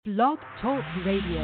Blog Talk Radio.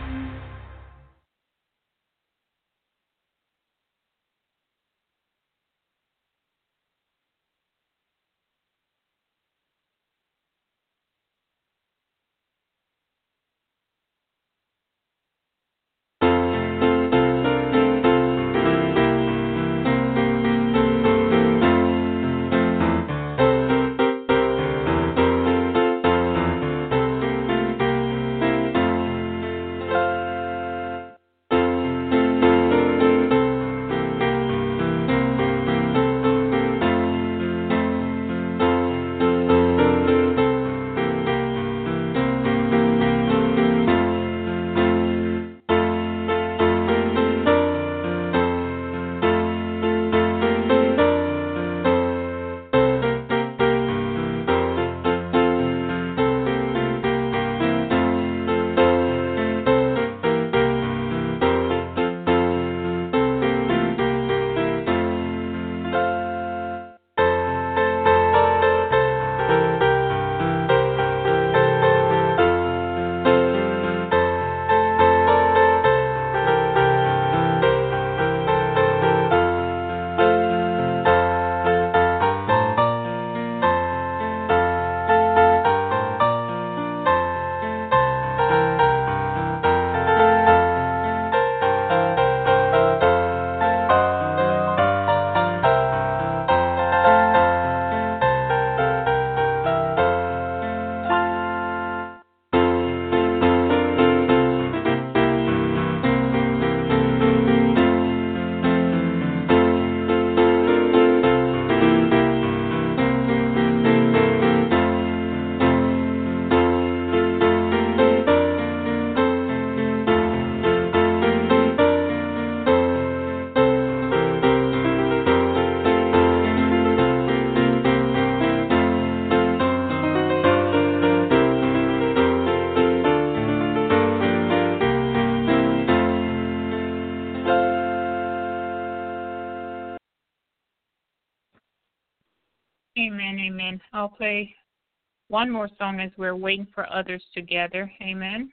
Amen, amen. I'll play one more song as we're waiting for others to gather. Amen.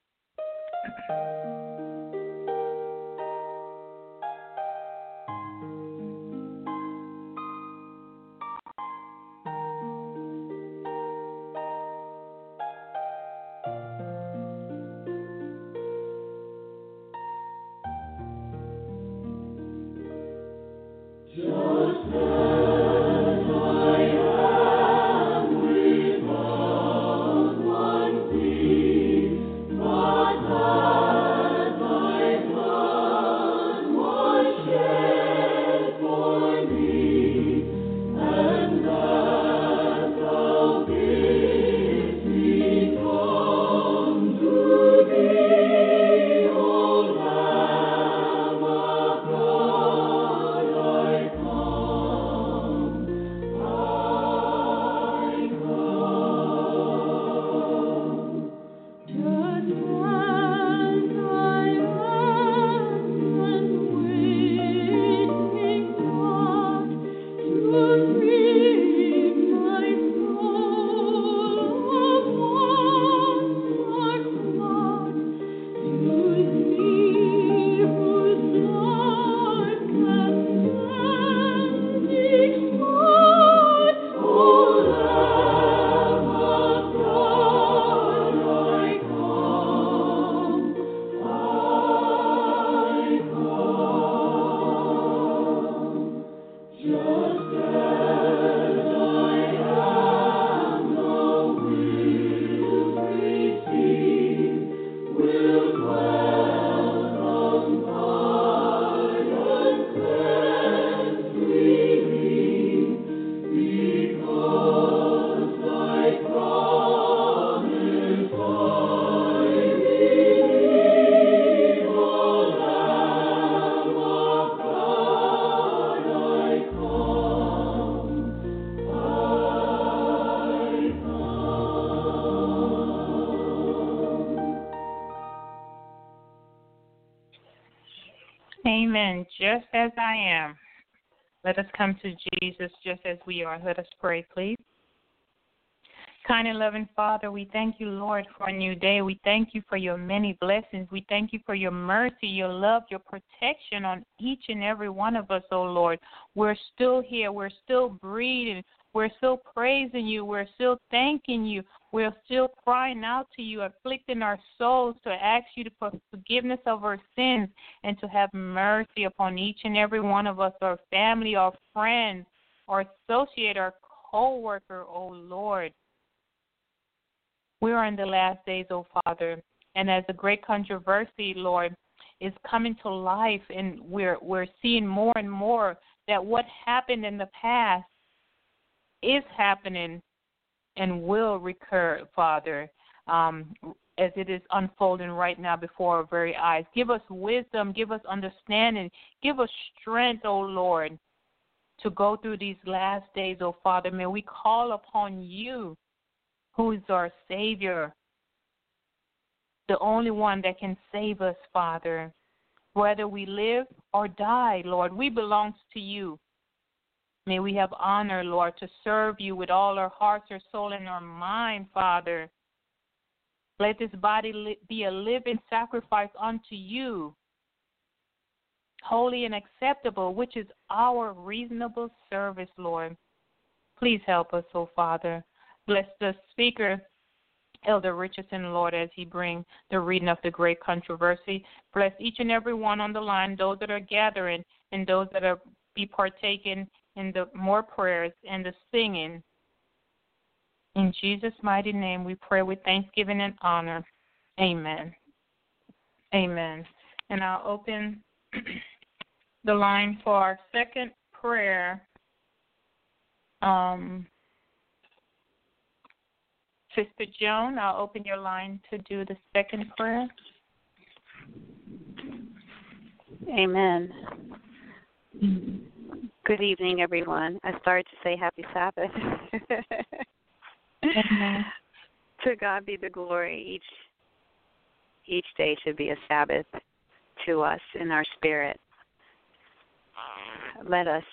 Amen. Just as I am. Let us come to Jesus just as we are. Let us pray, please. Kind and loving Father, we thank you, Lord, for a new day. We thank you for your many blessings. We thank you for your mercy, your love, your protection on each and every one of us, oh Lord. We're still here. We're still breathing. We're still praising you. We're still thanking you. We're still crying out to you, afflicting our souls to ask you for forgiveness of our sins and to have mercy upon each and every one of us, our family, our friends, our associate, our co-worker, oh Lord. We are in the last days, oh Father, and as the great controversy, Lord, is coming to life, and we're seeing more and more that what happened in the past is happening and will recur, Father, as it is unfolding right now before our very eyes. Give us wisdom, give us understanding, give us strength, oh Lord, to go through these last days, oh Father. May we call upon you, who is our Savior, the only one that can save us, Father. Whether we live or die, Lord, we belong to you. May we have honor, Lord, to serve you with all our hearts, our soul, and our mind, Father. Let this body be a living sacrifice unto you, holy and acceptable, which is our reasonable service, Lord. Please help us, oh Father. Bless the speaker, Elder Richardson, Lord, as he brings the reading of the great controversy. Bless each and every one on the line, those that are gathering and those that are be partaking in the more prayers and the singing. In Jesus' mighty name we pray with thanksgiving and honor. Amen. Amen. And I'll open the line for our second prayer. Sister Joan, I'll open your line to do the second prayer. Amen. Good evening, everyone. I started to say happy Sabbath. Amen. To God be the glory. Each day should be a Sabbath to us in our spirit. Let us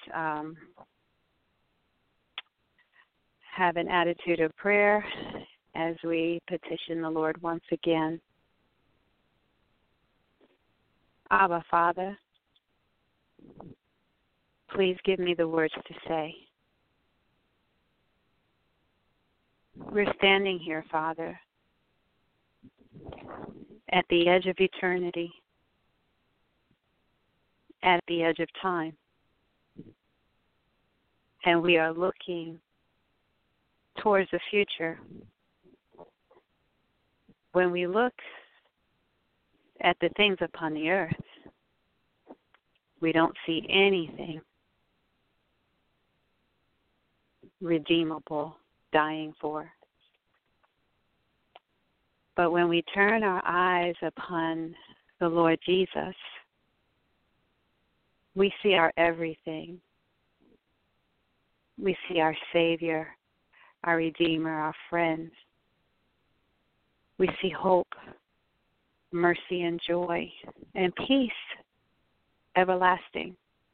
have an attitude of prayer as we petition the Lord once again. Abba, Father, please give me the words to say. We're standing here, Father, at the edge of eternity, at the edge of time, and we are looking towards the future. When we look at the things upon the earth, we don't see anything redeemable dying for. But when we turn our eyes upon the Lord Jesus, we see our everything. We see our Savior, our Redeemer, our friend. We see hope, mercy, and joy, and peace everlasting.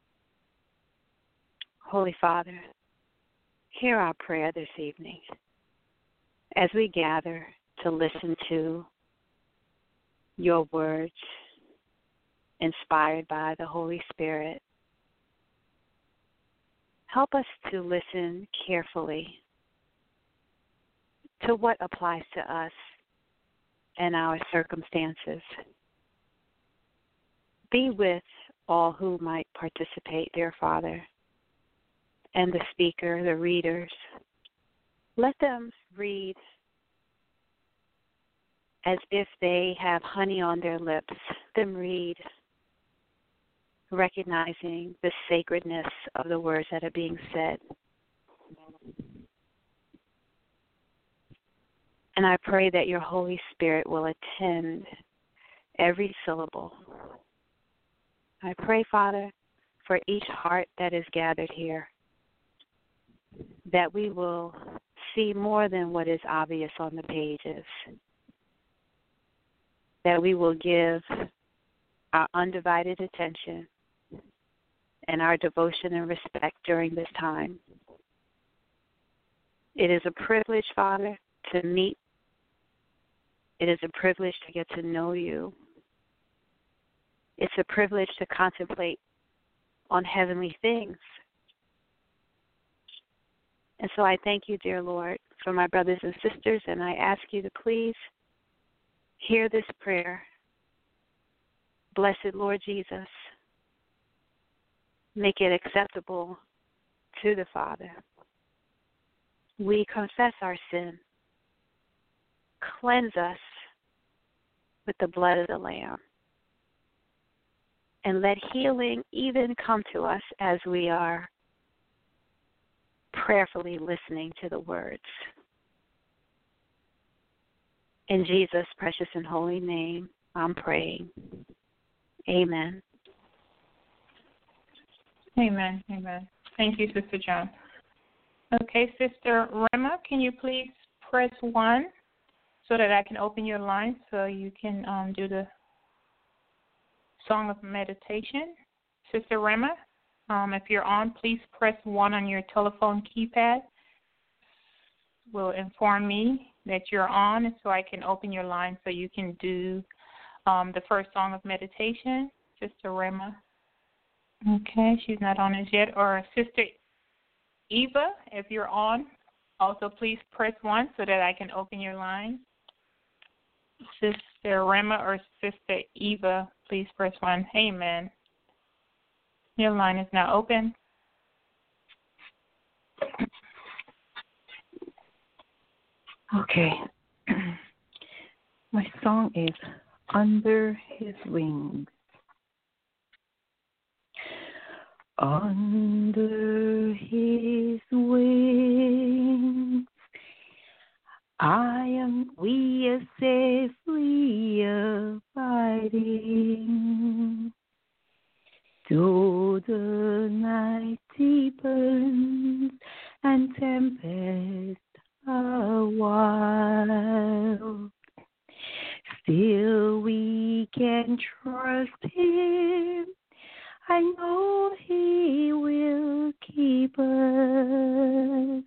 Holy Father, hear our prayer this evening as we gather to listen to your words inspired by the Holy Spirit. Help us to listen carefully to what applies to us and our circumstances. Be with all who might participate, dear Father, and the speaker, the readers. Let them read as if they have honey on their lips. Let them read recognizing the sacredness of the words that are being said. And I pray that your Holy Spirit will attend every syllable. I pray, Father, for each heart that is gathered here, that we will see more than what is obvious on the pages, that we will give our undivided attention and our devotion and respect during this time. It is a privilege, Father, to meet. It is a privilege to get to know you. It's a privilege to contemplate on heavenly things. And so I thank you, dear Lord, for my brothers and sisters, and I ask you to please hear this prayer. Blessed Lord Jesus, make it acceptable to the Father. We confess our sin. Cleanse us with the blood of the Lamb. And let healing even come to us as we are prayerfully listening to the words. In Jesus' precious and holy name, I'm praying. Amen. Amen. Amen. Thank you, Sister John. Okay, Sister Rema, can you please press 1 so that I can open your line so you can do the song of meditation? Sister Rema, if you're on, please press 1 on your telephone keypad. Will inform me that you're on so I can open your line so you can do the first song of meditation. Sister Rema. Okay, she's not on as yet. Or Sister Eva, if you're on, also please press 1 so that I can open your line. Sister Rema or Sister Eva, please press 1. Amen. Your line is now open. Okay. My song is Under His Wings. Under His wings, we are safely abiding. Though the night deepens and tempest a while, still we can trust Him. I know He will keep us.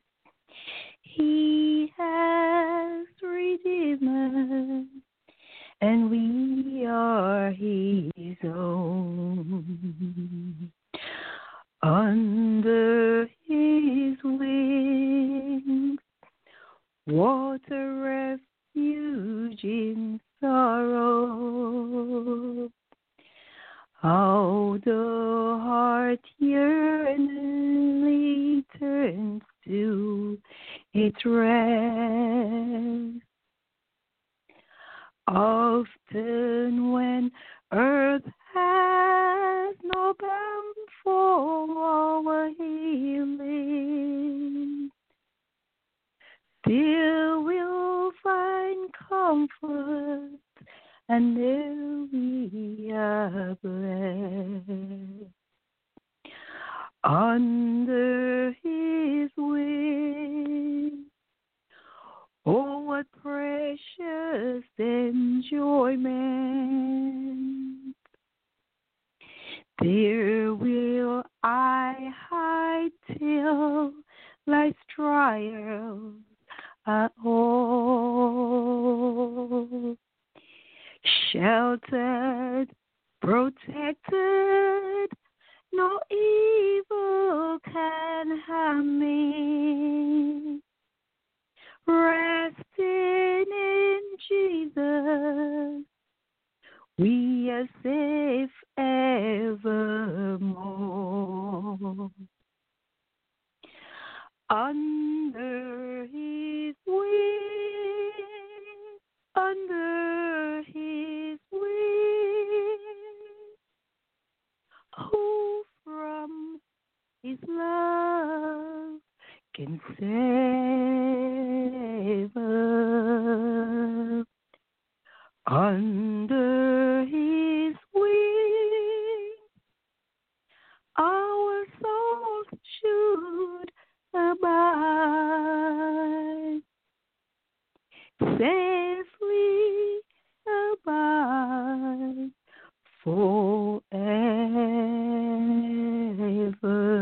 He has redeemed us, and we are His own. Under His wings, what a refuge in sorrow. How the heart yearningly turns to its rest. Often when earth has no balm for our healing, still we'll find comfort, and there we are blessed. Under His wings, oh, what precious enjoyment. There will I hide till life's trials are o'er. Sheltered, protected, no evil can harm me. Resting in Jesus, we are safe evermore. Under His wings, under His wings, who from His love can save us. Under His wings, our souls should abide, safely abide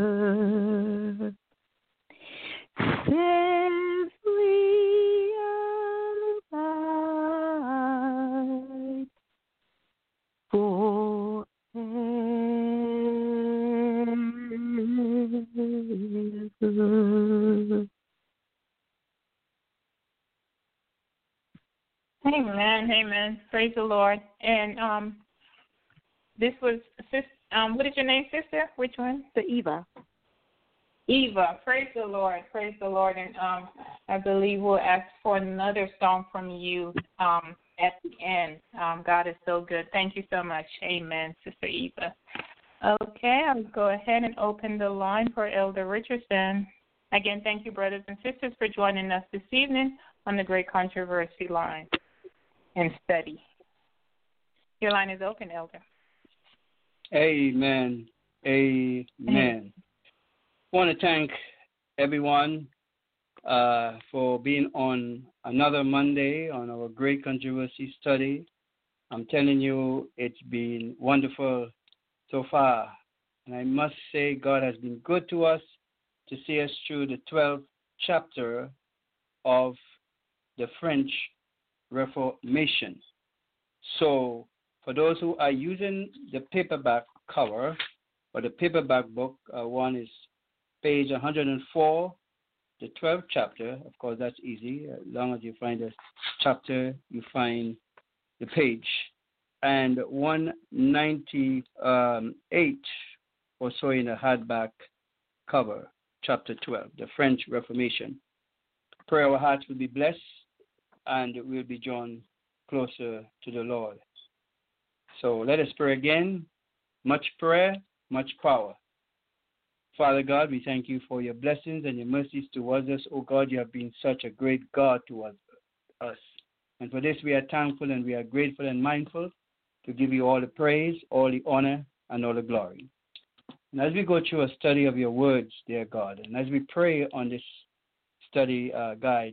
forever. Safely Amen. Amen. Praise the Lord. And this was, what is your name, sister? Which one? The Eva. Eva. Praise the Lord. Praise the Lord. And I believe we'll ask for another song from you at the end. God is so good. Thank you so much. Amen, Sister Eva. Okay, I'll go ahead and open the line for Elder Richardson. Again, thank you, brothers and sisters, for joining us this evening on the Great Controversy line and study. Your line is open, Elder. Amen. Amen. I want to thank everyone for being on another Monday on our Great Controversy study. I'm telling you, it's been wonderful so far. And I must say, God has been good to us to see us through the 12th chapter of the French Reformation. So, for those who are using the paperback cover or the paperback book, one is page 104, the 12th chapter. Of course, that's easy. As long as you find the chapter, you find the page. And 198 or so in a hardback cover, chapter 12, the French Reformation. Pray our hearts will be blessed and we'll be drawn closer to the Lord. So let us pray again. Much prayer, much power. Father God, we thank you for your blessings and your mercies towards us. Oh God, you have been such a great God towards us. And for this we are thankful and we are grateful and mindful to give you all the praise, all the honor, and all the glory. And as we go through a study of your words, dear God, and as we pray on this study guide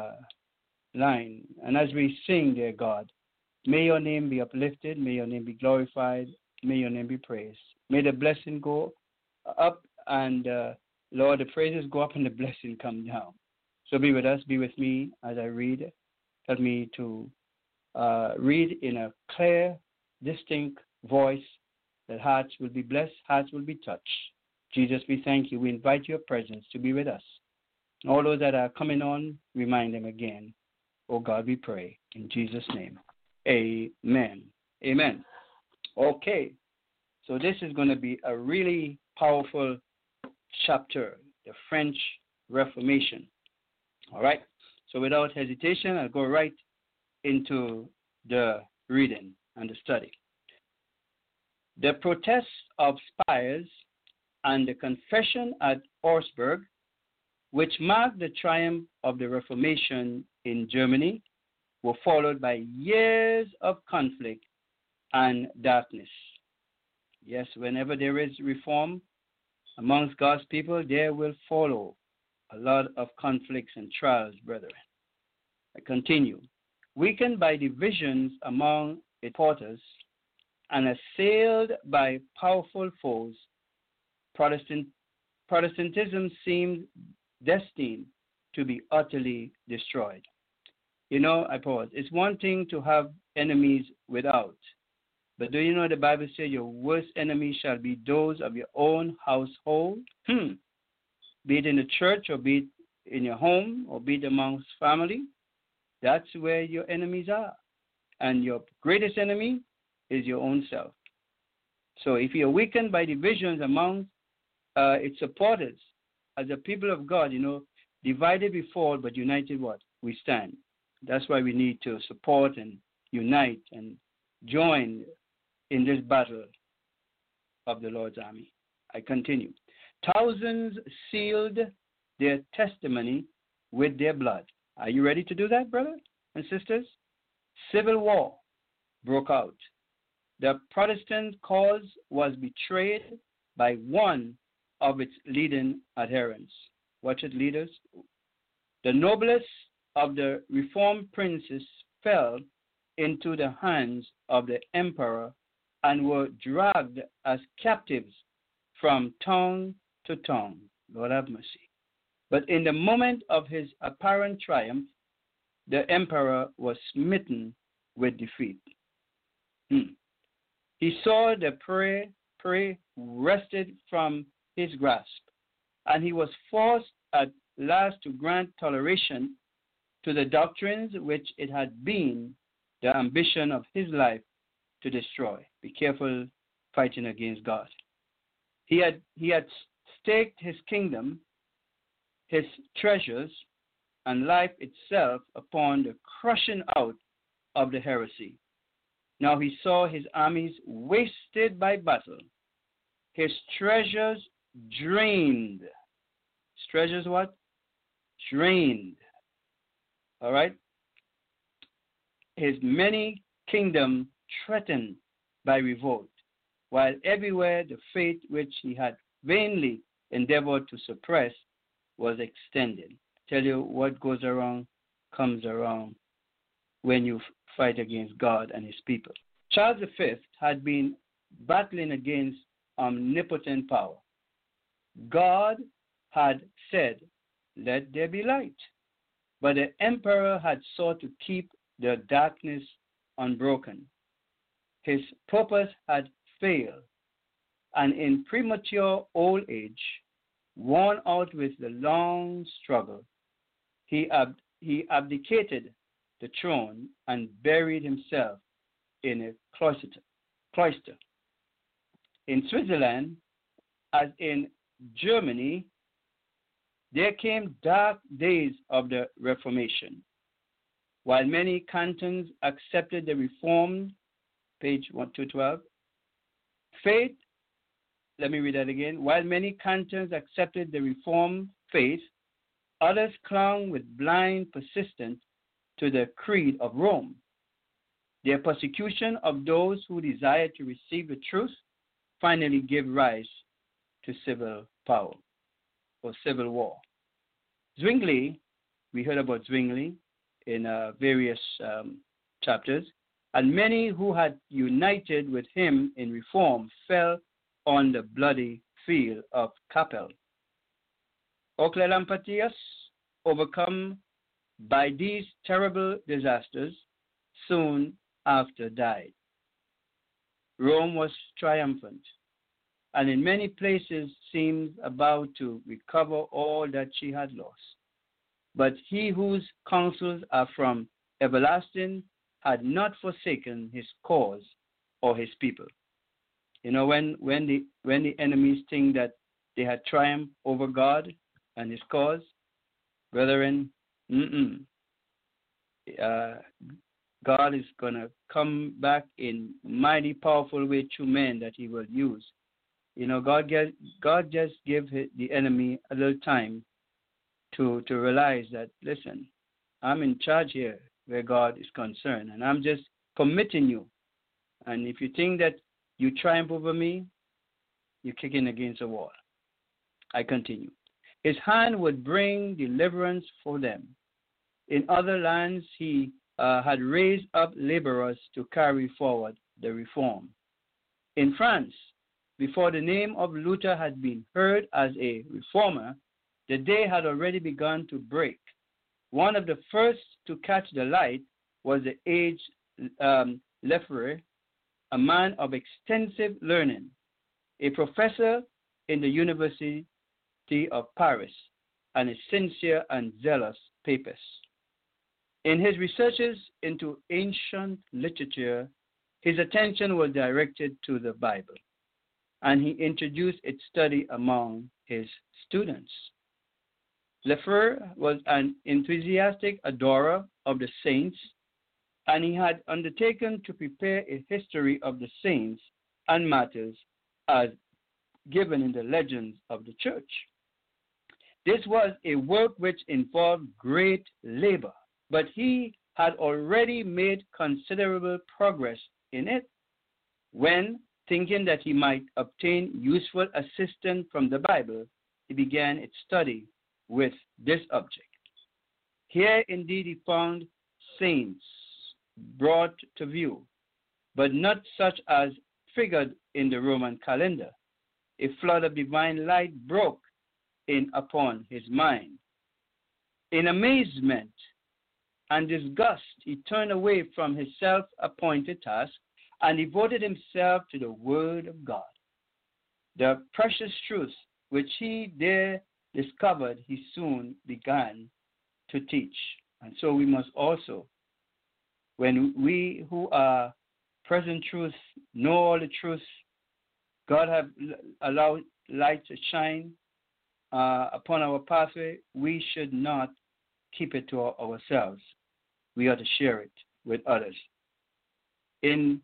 line, and as we sing, dear God, may your name be uplifted, may your name be glorified, may your name be praised. May the blessing go up and, Lord, the praises go up and the blessing come down. So be with us, be with me as I read. Help me to read in a clear, distinct voice that hearts will be blessed, hearts will be touched. Jesus, we thank you. We invite your presence to be with us. All those that are coming on, remind them again. Oh God, we pray in Jesus' name. Amen. Amen. Okay, so this is going to be a really powerful chapter, the French Reformation. All right, so without hesitation, I'll go right into the reading and the study. The protest of Spires and the confession at Augsburg, which marked the triumph of the Reformation in Germany, were followed by years of conflict and darkness. Yes, whenever there is reform amongst God's people, there will follow a lot of conflicts and trials, brethren. I continue. Weakened by divisions among its supporters and assailed by powerful foes, Protestantism seemed destined to be utterly destroyed. You know, I pause. It's one thing to have enemies without, but do you know the Bible says your worst enemies shall be those of your own household? Be it in the church or be it in your home or be it amongst family. That's where your enemies are. And your greatest enemy is your own self. So if you're weakened by divisions among its supporters, as a people of God, you know, divided we fall, but united what? We stand. That's why we need to support and unite and join in this battle of the Lord's army. I continue. Thousands sealed their testimony with their blood. Are you ready to do that, brothers and sisters? Civil war broke out. The Protestant cause was betrayed by one of its leading adherents. Watch it, leaders. The noblest of the reformed princes fell into the hands of the emperor and were dragged as captives from tongue to tongue. Lord have mercy. But in the moment of his apparent triumph, the emperor was smitten with defeat. He saw the prey wrested from his grasp, and he was forced at last to grant toleration to the doctrines which it had been the ambition of his life to destroy. Be careful fighting against God. He had staked his kingdom, his treasures, and life itself upon the crushing out of the heresy. Now he saw his armies wasted by battle, his treasures drained. His treasures what? Drained. All right? His many kingdom threatened by revolt, while everywhere the faith which he had vainly endeavored to suppress was extended. Tell you, what goes around comes around when you fight against God and his people. Charles V had been battling against omnipotent power. God had said, "Let there be light." But the emperor had sought to keep the darkness unbroken. His purpose had failed, and in premature old age, worn out with the long struggle, he abdicated the throne and buried himself in a cloister. In Switzerland, as in Germany, there came dark days of the Reformation. While many cantons accepted the Reformed, page 1-12, faith, let me read that again. While many cantons accepted the Reformed faith, others clung with blind persistence to the creed of Rome. Their persecution of those who desired to receive the truth finally gave rise to civil power or civil war. Zwingli, we heard about Zwingli in various chapters, and many who had united with him in reform fell on the bloody field of Kappel. Oecolampadius, overcome by these terrible disasters, soon after died. Rome was triumphant, and in many places seemed about to recover all that she had lost. But he whose counsels are from everlasting had not forsaken his cause or his people. You know, when the enemies think that they had triumphed over God and his cause, brethren, God is going to come back in mighty powerful way through men that he will use. You know, God just give the enemy a little time to realize that, listen, I'm in charge here where God is concerned, and I'm just permitting you. And if you think that you triumph over me, you're kicking against a wall. I continue. His hand would bring deliverance for them. In other lands, he had raised up laborers to carry forward the reform. In France, before the name of Luther had been heard as a reformer, the day had already begun to break. One of the first to catch the light was the aged Lefebvre, a man of extensive learning, a professor in the University of Paris, and a sincere and zealous papist. In his researches into ancient literature, his attention was directed to the Bible, and he introduced its study among his students. Lefebvre was an enthusiastic adorer of the saints, and he had undertaken to prepare a history of the saints and martyrs as given in the legends of the church. This was a work which involved great labor, but he had already made considerable progress in it when, thinking that he might obtain useful assistance from the Bible, he began its study with this object. Here indeed he found saints brought to view, but not such as figured in the Roman calendar. A flood of divine light broke in upon his mind. In amazement and disgust, he turned away from his self-appointed task and devoted himself to the Word of God. The precious truths which he there discovered, he soon began to teach. And so we must also When we who are present truth know all the truth, God have allowed light to shine upon our pathway, we should not keep it to ourselves. We ought to share it with others. In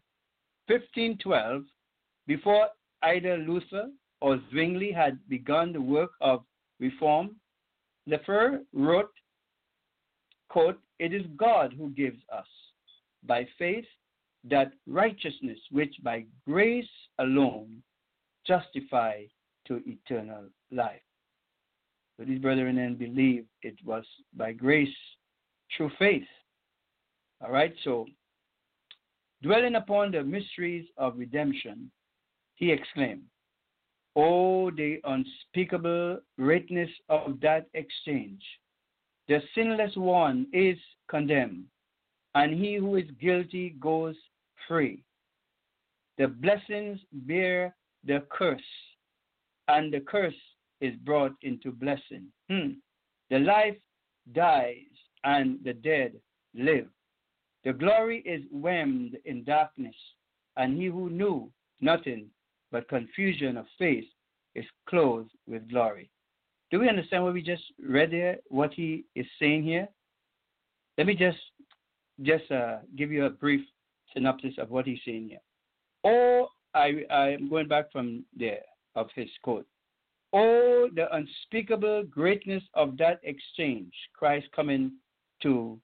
1512, before either Luther or Zwingli had begun the work of reform, Lefebvre wrote, quote, "It is God who gives us, by faith, that righteousness which by grace alone justify to eternal life." So these brethren then believe it was by grace through faith. All right, so dwelling upon the mysteries of redemption, he exclaimed, "Oh, the unspeakable greatness of that exchange! The sinless one is condemned, and he who is guilty goes free. The blessings bear the curse, and the curse is brought into blessing. The life dies, and the dead live. The glory is whelmed in darkness, and he who knew nothing but confusion of face is clothed with glory." Do we understand what we just read there, what he is saying here? Let me just give you a brief synopsis of what he's saying here. Oh, I'm going back from there of his quote. "Oh, the unspeakable greatness of that exchange, Christ coming to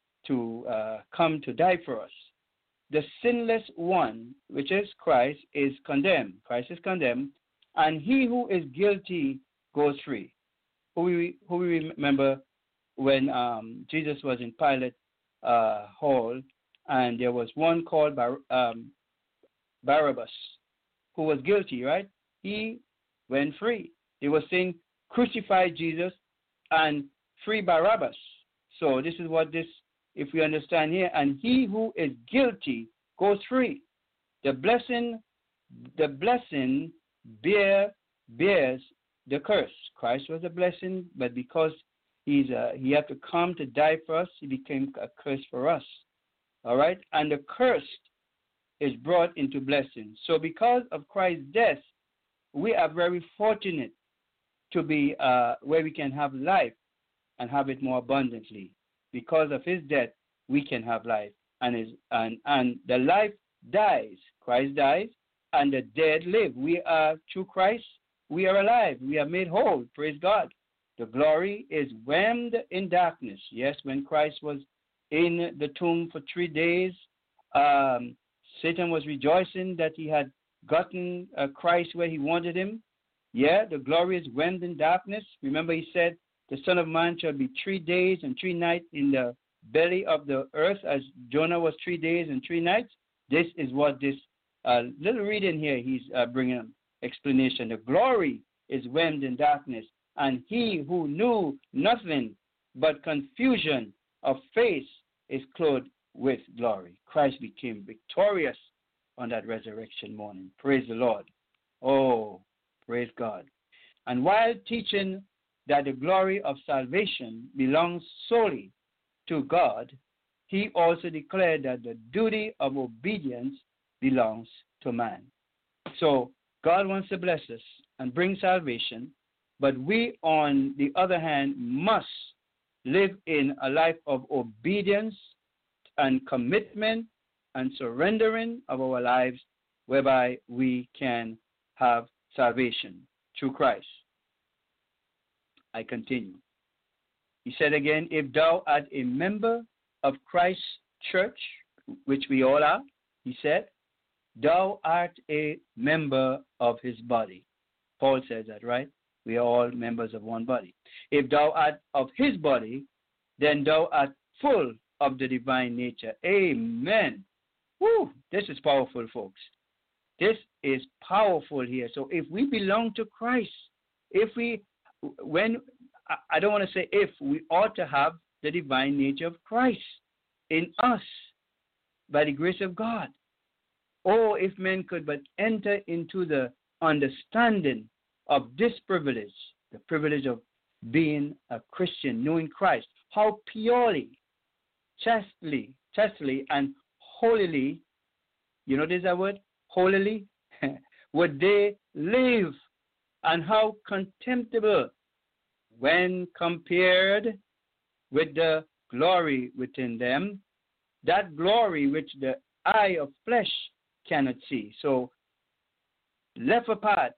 come to die for us. The sinless one, which is Christ, is condemned. Christ is condemned, and he who is guilty goes free." Who we remember when Jesus was in Pilate hall, and there was one called Barabbas who was guilty, right? He went free. They were saying, crucify Jesus and free Barabbas. So this is what this, if we understand here, and he who is guilty goes free. The blessing bears the curse. Christ was a blessing, but because he had to come to die for us, he became a curse for us. All right? And the cursed is brought into blessing. So because of Christ's death, we are very fortunate to be where we can have life and have it more abundantly. Because of his death, we can have life. And the life dies. Christ dies, and the dead live. We are, through Christ, we are alive. We are made whole. Praise God. The glory is whelmed in darkness. Yes, when Christ was in the tomb for 3 days, Satan was rejoicing that he had gotten Christ where he wanted him. Yeah, the glory is whelmed in darkness. Remember, he said, the Son of Man shall be 3 days and 3 nights in the belly of the earth, as Jonah was 3 days and 3 nights. This is what this little reading here, he's bringing an explanation. The glory is whelmed in darkness, and he who knew nothing but confusion of face is clothed with glory. Christ became victorious on that resurrection morning. Praise the Lord. Oh, praise God. And while teaching that the glory of salvation belongs solely to God, he also declared that the duty of obedience belongs to man. So God wants to bless us and bring salvation, but we, on the other hand, must live in a life of obedience and commitment and surrendering of our lives, whereby we can have salvation through Christ. I continue. He said again, if thou art a member of Christ's church, which we all are, he said, thou art a member of his body. Paul says that, right? We are all members of one body. If thou art of his body, then thou art full of the divine nature. Amen. Woo! This is powerful, folks. This is powerful here. So if we belong to Christ, we ought to have the divine nature of Christ in us by the grace of God. Oh, if men could but enter into the understanding of this privilege, the privilege of being a Christian, knowing Christ, how purely, chastely steadfastly and holily, you notice that word? Holily? Would they live, and how contemptible when compared with the glory within them, that glory which the eye of flesh cannot see. So, left apart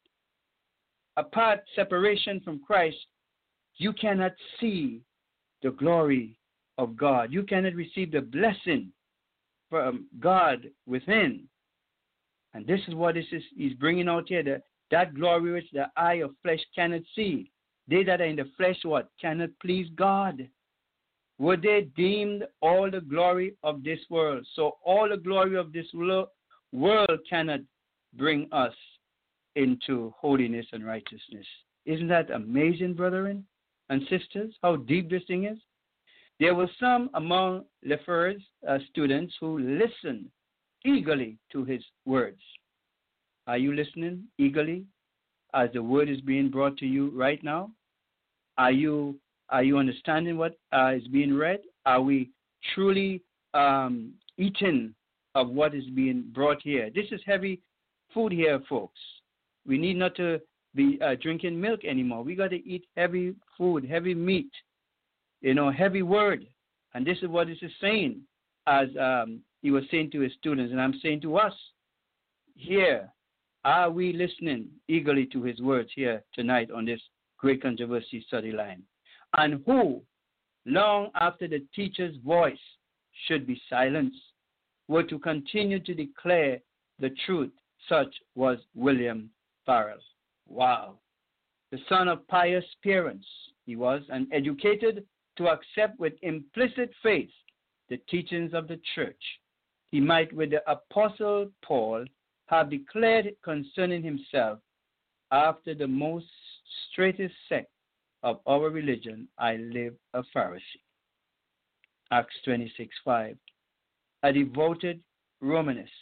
separation from Christ, you cannot see the glory of God. You cannot receive the blessing from God within. And this is what he's bringing out here, that glory which the eye of flesh cannot see. They that are in the flesh, what? Cannot please God. Were they deemed all the glory of this world? So all the glory of this world cannot bring us into holiness and righteousness. Isn't that amazing, brethren and sisters, how deep this thing is? There were some among Lefebvre's students who listened eagerly to his words. Are you listening eagerly as the word is being brought to you right now? Are you understanding what is being read? Are we truly eating of what is being brought here? This is heavy food here, folks. We need not to be drinking milk anymore. We got to eat heavy food, heavy meat, heavy word. And this is what this is saying, as he was saying to his students, and I'm saying to us here. Are we listening eagerly to his words here tonight on this Great Controversy study line? And who, long after the teacher's voice should be silenced, were to continue to declare the truth. Such was William Farel. Wow. The son of pious parents, he was, and educated to accept with implicit faith the teachings of the church. He might, with the Apostle Paul, have declared concerning himself, after the most straightest sect of our religion, I live a Pharisee. Acts 26:5. A devoted Romanist.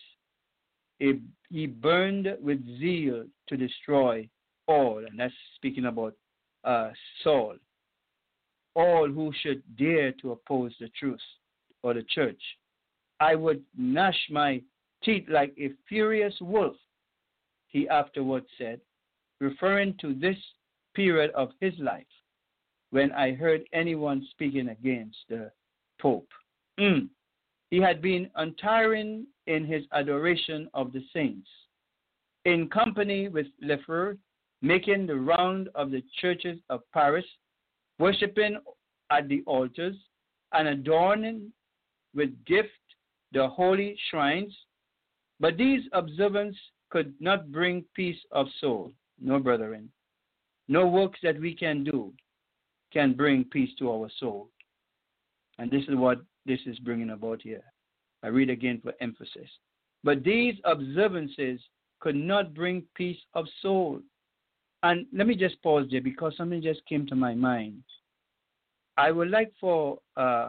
He burned with zeal to destroy all, and that's speaking about Saul, all who should dare to oppose the truth or the church. I would gnash my teeth like a furious wolf, he afterwards said, referring to this period of his life when I heard anyone speaking against the Pope. He had been untiring in his adoration of the saints. In company with Lefebvre, making the round of the churches of Paris, worshiping at the altars, and adorning with gift the holy shrines. But these observances could not bring peace of soul. No, brethren. No works that we can do can bring peace to our soul. And this is what this is bringing about here. I read again for emphasis. But these observances could not bring peace of soul. And let me just pause there because something just came to my mind. I would like for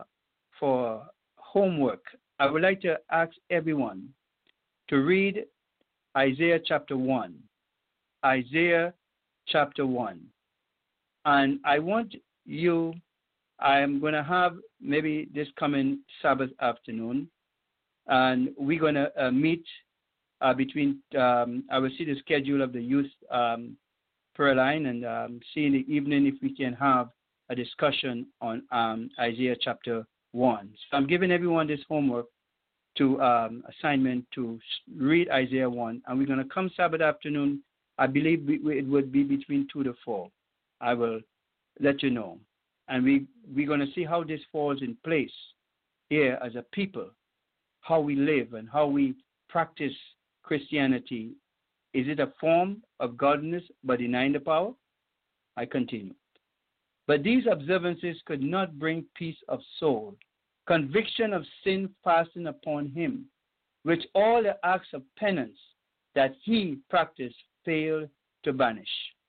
homework, I would like to ask everyone to read Isaiah chapter 1. Isaiah chapter 1. And I want you, I am going to have maybe this coming Sabbath afternoon, and we're going to meet between, I will see the schedule of the youth prayer line and see in the evening if we can have a discussion on Isaiah chapter 1. So I'm giving everyone this homework to assignment to read Isaiah 1, and we're going to come Sabbath afternoon. I believe it would be between 2 to 4. I will let you know. And we're going to see how this falls in place here as a people, how we live and how we practice Christianity. Is it a form of godliness but denying the power? I continue. But these observances could not bring peace of soul, conviction of sin fastened upon him, which all the acts of penance that he practiced failed to banish.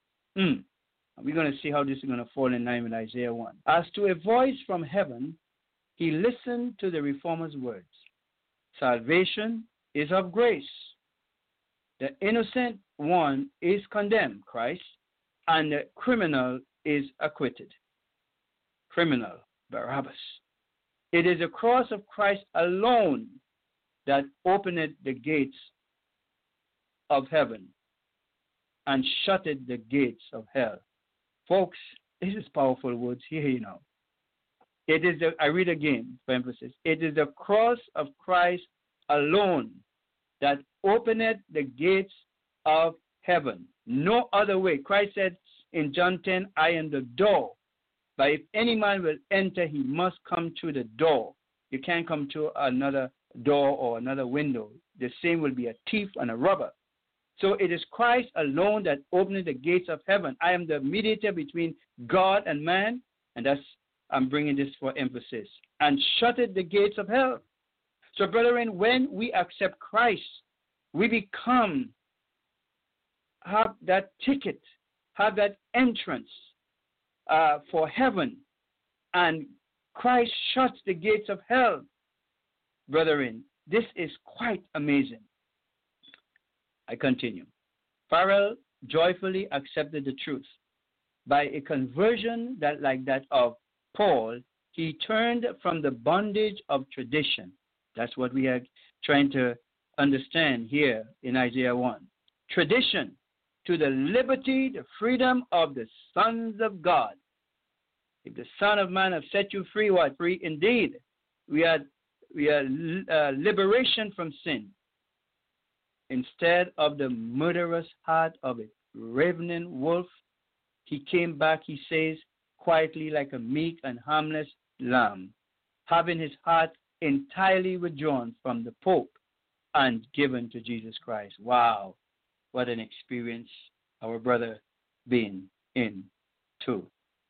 We're going to see how this is going to fall in line with Isaiah 1. As to a voice from heaven, he listened to the reformer's words. Salvation is of grace. The innocent one is condemned, Christ, and the criminal is acquitted. Criminal, Barabbas. It is the cross of Christ alone that openeth the gates of heaven and shutteth the gates of hell. Folks, this is powerful words. Hear you now. It is I read again for emphasis. It is the cross of Christ alone that openeth the gates of heaven. No other way. Christ said in John 10, I am the door. But if any man will enter, he must come through the door. You can't come through another door or another window. The same will be a thief and a robber. So it is Christ alone that opened the gates of heaven. I am the mediator between God and man, and I'm bringing this for emphasis, and shutted the gates of hell. So, brethren, when we accept Christ, we have that ticket, have that entrance for heaven, and Christ shuts the gates of hell. Brethren, this is quite amazing. I continue. Farrell joyfully accepted the truth. By a conversion like that of Paul, he turned from the bondage of tradition. That's what we are trying to understand here in Isaiah 1. Tradition to the liberty, the freedom of the sons of God. If the Son of Man have set you free, what? Free indeed. We are liberation from sin. Instead of the murderous heart of a ravening wolf, he came back, he says, quietly like a meek and harmless lamb, having his heart entirely withdrawn from the Pope and given to Jesus Christ. Wow, what an experience our brother been in too.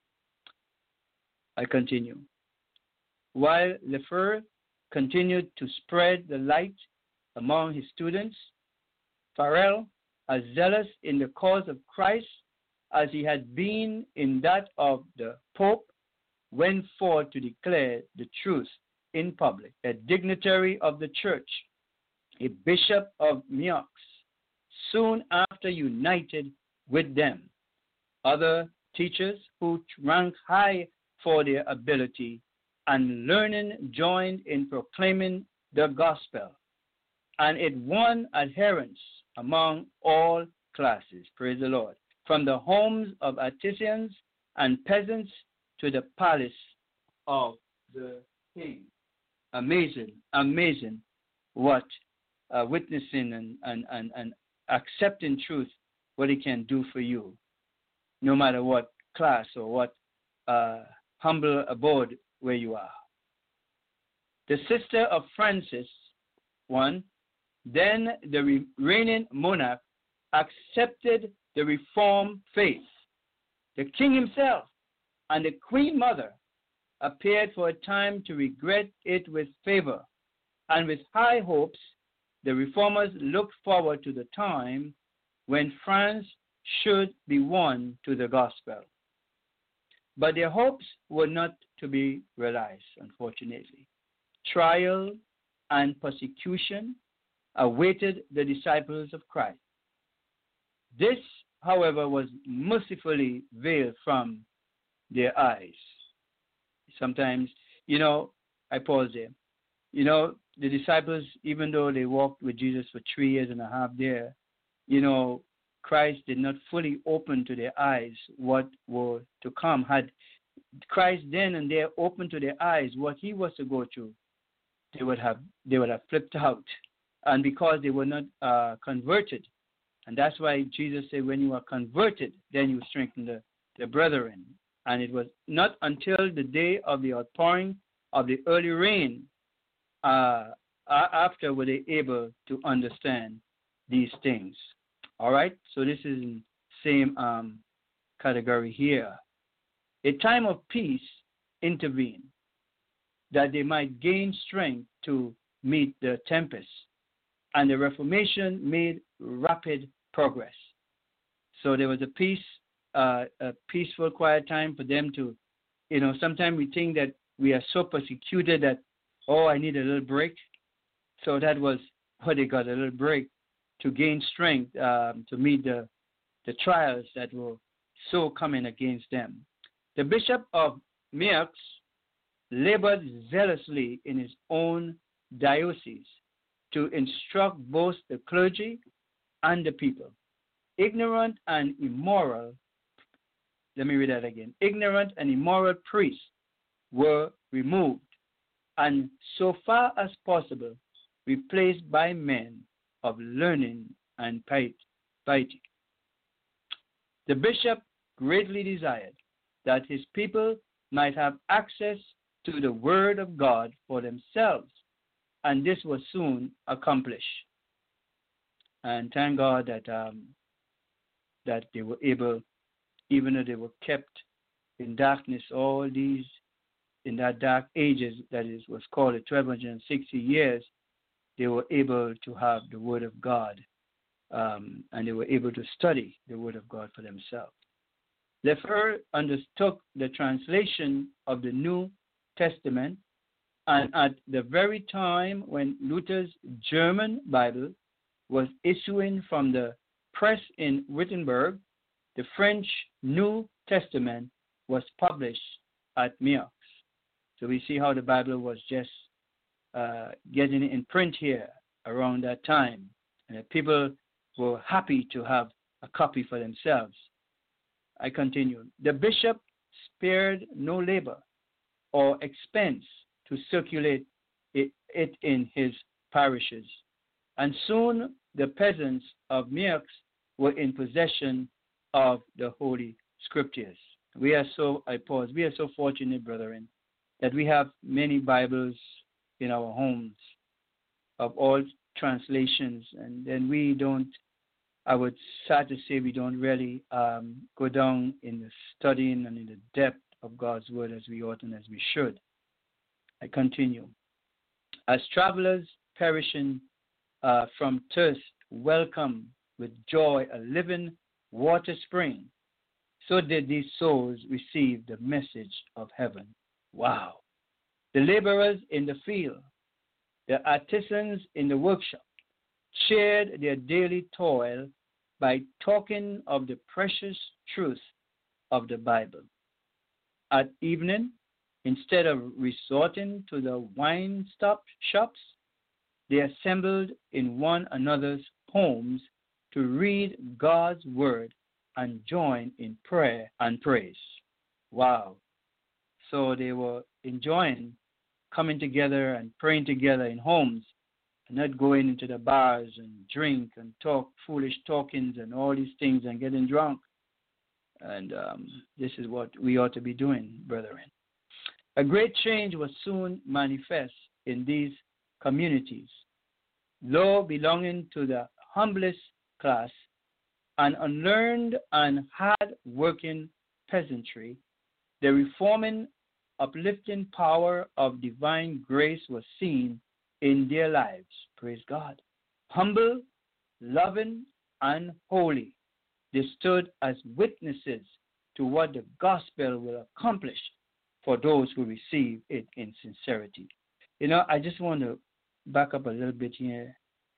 I continue. While Lefebvre continued to spread the light among his students, Farrell, as zealous in the cause of Christ as he had been in that of the Pope, went forth to declare the truth in public. A dignitary of the church, a bishop of Meaux, soon after united with them. Other teachers who rank high for their ability and learning joined in proclaiming the gospel, and it won adherents among all classes. Praise the Lord. From the homes of artisans and peasants to the palace of the king. Amazing, amazing what witnessing and accepting truth, what it can do for you, no matter what class or what humble abode where you are. The sister of Francis, one, then the reigning monarch, accepted the Reformed faith. The king himself and the queen mother appeared for a time to regret it with favor, and with high hopes, the reformers looked forward to the time when France should be won to the gospel. But their hopes were not to be realized, unfortunately. Trial and persecution awaited the disciples of Christ. This, however, was mercifully veiled from their eyes. Sometimes, I pause there. The disciples, even though they walked with Jesus for 3 years and a half there, Christ did not fully open to their eyes what were to come. Had Christ then and there opened to their eyes what he was to go through, they would have flipped out. And because they were not converted, and that's why Jesus said, when you are converted, then you strengthen the brethren. And it was not until the day of the outpouring of the early rain after were they able to understand these things. All right? So this is in same category here. A time of peace intervened that they might gain strength to meet the tempest. And the Reformation made rapid progress. So there was a peaceful, quiet time for them to, sometimes we think that we are so persecuted that, I need a little break. So that was how they got a little break to gain strength to meet the trials that were so coming against them. The Bishop of Meaux labored zealously in his own diocese to instruct both the clergy and the people. Ignorant and immoral, let me read that again. Ignorant and immoral priests were removed and so far as possible replaced by men of learning and piety. The bishop greatly desired that his people might have access to the word of God for themselves, and this was soon accomplished. And thank God that they were able, even though they were kept in darkness all these, in that dark ages, that is was called the 1260 years, they were able to have the word of God, and they were able to study the word of God for themselves. Lefebvre undertook the translation of the New Testament, and at the very time when Luther's German Bible was issuing from the press in Wittenberg, the French New Testament was published at Meaux. So we see how the Bible was just getting in print here around that time. And people were happy to have a copy for themselves. I continue. The bishop spared no labor or expense to circulate it in his parishes. And soon the peasants of Meaux were in possession of the Holy Scriptures. We are so fortunate, brethren, that we have many Bibles in our homes of all translations, and then we don't, I would sad to say, we don't really go down in the studying and in the depth of God's word as we ought and as we should. I continue. As travelers perishing from thirst welcome with joy a living water spring, so did these souls receive the message of heaven. Wow. The laborers in the field, the artisans in the workshop, shared their daily toil by talking of the precious truth of the Bible. At evening, instead of resorting to the wine shops, they assembled in one another's homes to read God's word and join in prayer and praise. Wow. So they were enjoying coming together and praying together in homes, and not going into the bars and drink and talk foolish talkings and all these things and getting drunk. And this is what we ought to be doing, brethren. A great change was soon manifest in these communities. Though belonging to the humblest class, an unlearned and hard-working peasantry, the reforming, uplifting power of divine grace was seen in their lives. Praise God. Humble, loving, and holy, they stood as witnesses to what the gospel will accomplish for those who receive it in sincerity. You know, I just want to back up a little bit here,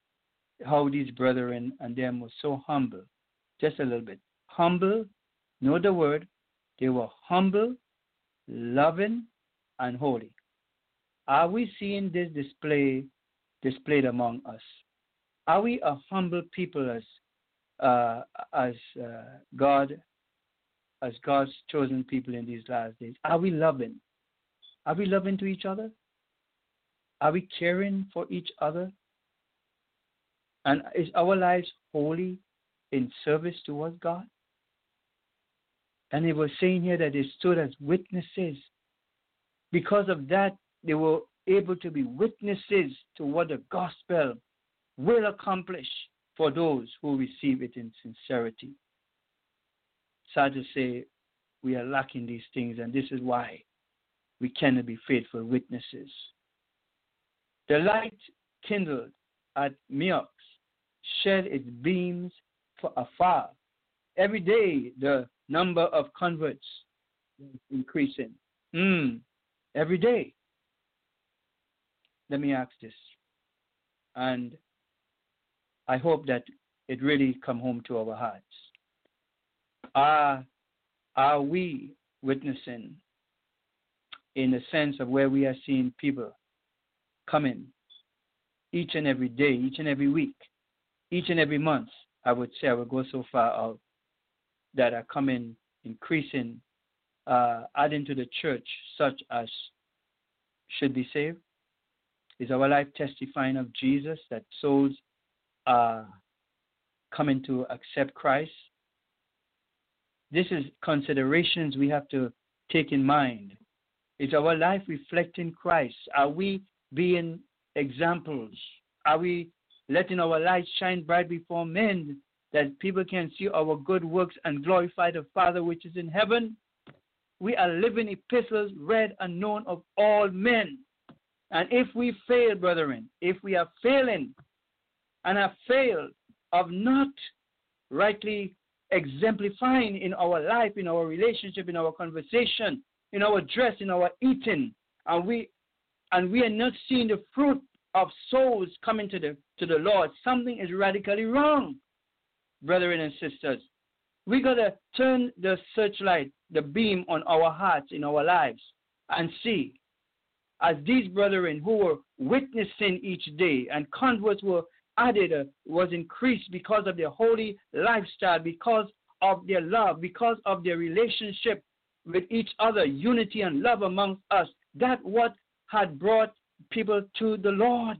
how these brethren and them were so humble. Just a little bit. Humble, know the word. They were humble, loving, and holy. Are we seeing this displayed among us? Are we a humble people as God's chosen people in these last days? Are we loving? Are we loving to each other? Are we caring for each other? And is our lives holy in service towards God? And it was saying here that they stood as witnesses. Because of that, they were able to be witnesses to what the gospel will accomplish for those who receive it in sincerity. Sad to say, we are lacking these things, and this is why we cannot be faithful witnesses. The light kindled at Meaux shed its beams for afar. Every day, the number of converts is increasing. Every day. Let me ask this, and I hope that it really come home to our hearts. Are we witnessing in the sense of where we are seeing people coming each and every day, each and every week, each and every month. I would say I would go so far out that are coming, increasing, adding to the church, such as should be saved. Is our life testifying of Jesus, that souls are coming to accept Christ? This is considerations we have to take in mind. Is our life reflecting Christ? Are we being examples? Are we letting our light shine bright before men, that people can see our good works and glorify the Father which is in heaven? We are living epistles read and known of all men. And if we fail, brethren, if we are failing and have failed of not rightly exemplifying in our life, in our relationship, in our conversation, in our dress, in our eating, and we are not seeing the fruit of souls coming to the Lord, something is radically wrong, brethren and sisters. We got to turn the searchlight, the beam on our hearts, in our lives, and see, as these brethren who were witnessing each day, and converts were added, was increased because of their holy lifestyle, because of their love, because of their relationship with each other, unity and love amongst us. That what had brought people to the Lord.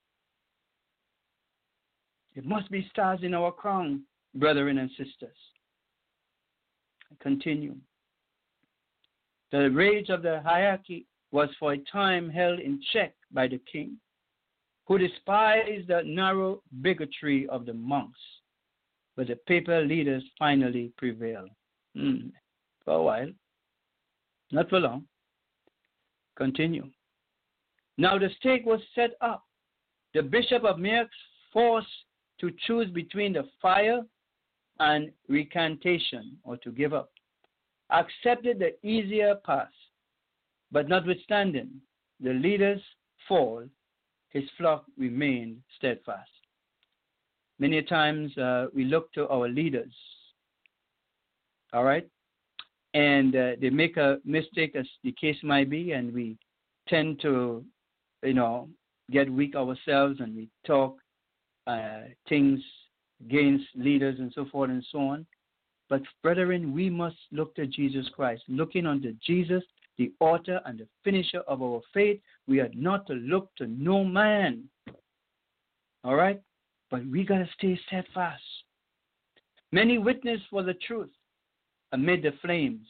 It must be stars in our crown, brethren and sisters. I continue. The rage of the hierarchy was for a time held in check by the king, who despised the narrow bigotry of the monks. But the papal leaders finally prevailed. For a while. Not for long. Continue. Now the stake was set up. The Bishop of Meaux, forced to choose between the fire and recantation, or to give up, accepted the easier path. But notwithstanding the leader's fall, his flock remained steadfast. Many times we look to our leaders, all right, and they make a mistake, as the case might be, and we tend to, get weak ourselves, and we talk things against leaders and so forth and so on. But brethren, we must look to Jesus Christ. Looking unto Jesus, the author and the finisher of our faith, we are not to look to no man. All right? But we got to stay steadfast. Many witness for the truth amid the flames.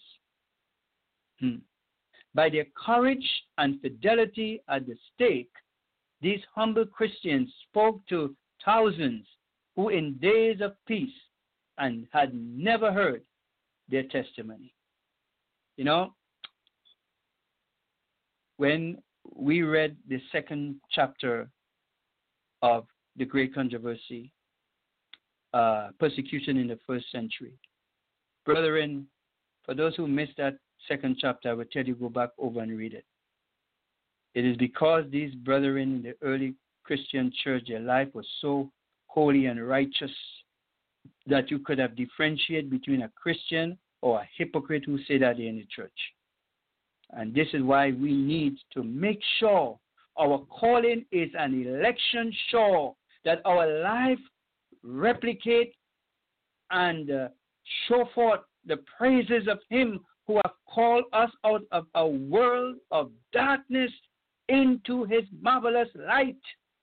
By their courage and fidelity at the stake, these humble Christians spoke to thousands who in days of peace and had never heard their testimony. When we read the second chapter of the Great Controversy, persecution in the first century, brethren, for those who missed that second chapter, I would tell you go back over and read it. It is because these brethren in the early Christian church, their life was so holy and righteous that you could have differentiated between a Christian or a hypocrite who say that they're in the church. And this is why we need to make sure our calling is an election sure, that our life replicate and show forth the praises of Him who have called us out of a world of darkness into His marvelous light.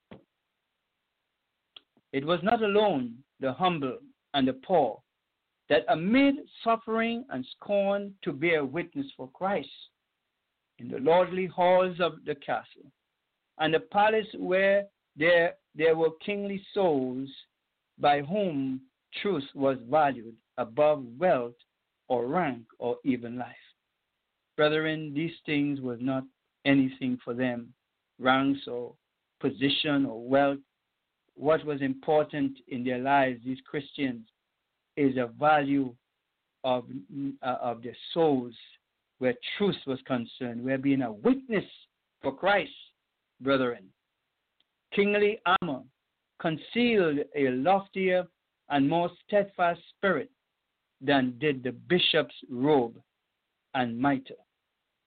It was not alone the humble and the poor that amid suffering and scorn to bear witness for Christ. In the lordly halls of the castle and the palace where there were kingly souls by whom truth was valued above wealth or rank or even life. Brethren, these things was not anything for them, ranks or position or wealth. What was important in their lives, these Christians, is the value of their souls, where truth was concerned, where being a witness for Christ, brethren. Kingly armor concealed a loftier and more steadfast spirit than did the bishop's robe and mitre.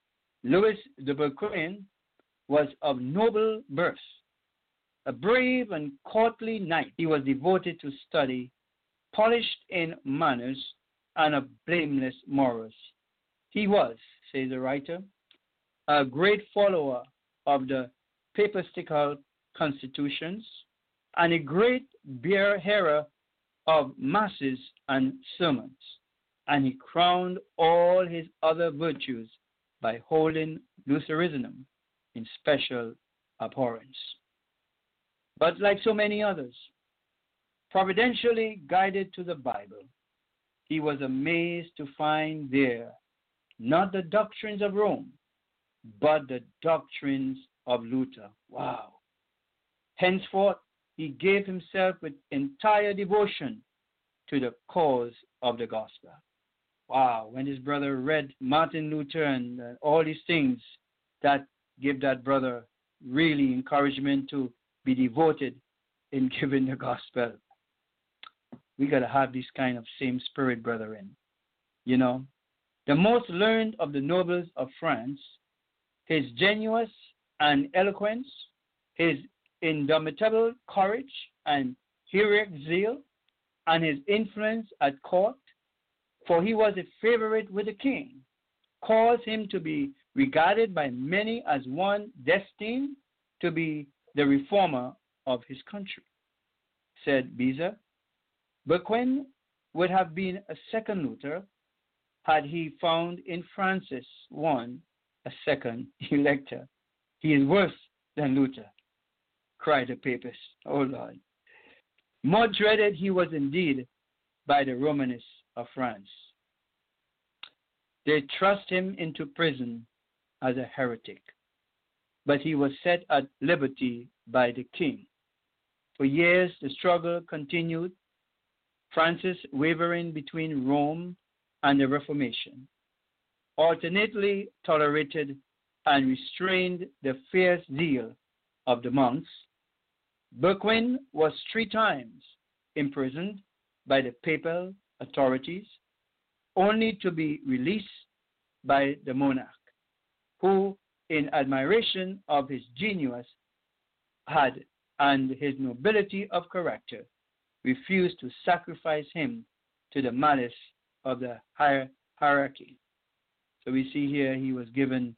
Louis de Bourquin was of noble birth, a brave and courtly knight. He was devoted to study, polished in manners, and of blameless morals. He was, says the writer, a great follower of the papistical constitutions and a great bearer of masses and sermons. And he crowned all his other virtues by holding Lutheranism in special abhorrence. But like so many others, providentially guided to the Bible, he was amazed to find there not the doctrines of Rome, but the doctrines of Luther. Wow. Henceforth, he gave himself with entire devotion to the cause of the gospel. Wow. When his brother read Martin Luther and all these things, that gave that brother really encouragement to be devoted in giving the gospel. We got to have this kind of same spirit, brethren. You know, the most learned of the nobles of France, his genuine and eloquence, his indomitable courage and heroic zeal, and his influence at court, for he was a favorite with the king, caused him to be regarded by many as one destined to be the reformer of his country. Said Beza, Bourquin would have been a second Luther had he found in Francis I a second elector. He is worse than Luther, cried the papist. Oh Lord. More dreaded he was indeed by the Romanists of France. They thrust him into prison as a heretic, but he was set at liberty by the king. For years the struggle continued, Francis wavering between Rome and the Reformation, alternately tolerated and restrained the fierce zeal of the monks. Bourquin was 3 times imprisoned by the papal authorities, only to be released by the monarch, who, in admiration of his genius and his nobility of character, refused to sacrifice him to the malice of the hierarchy. So we see here he was given,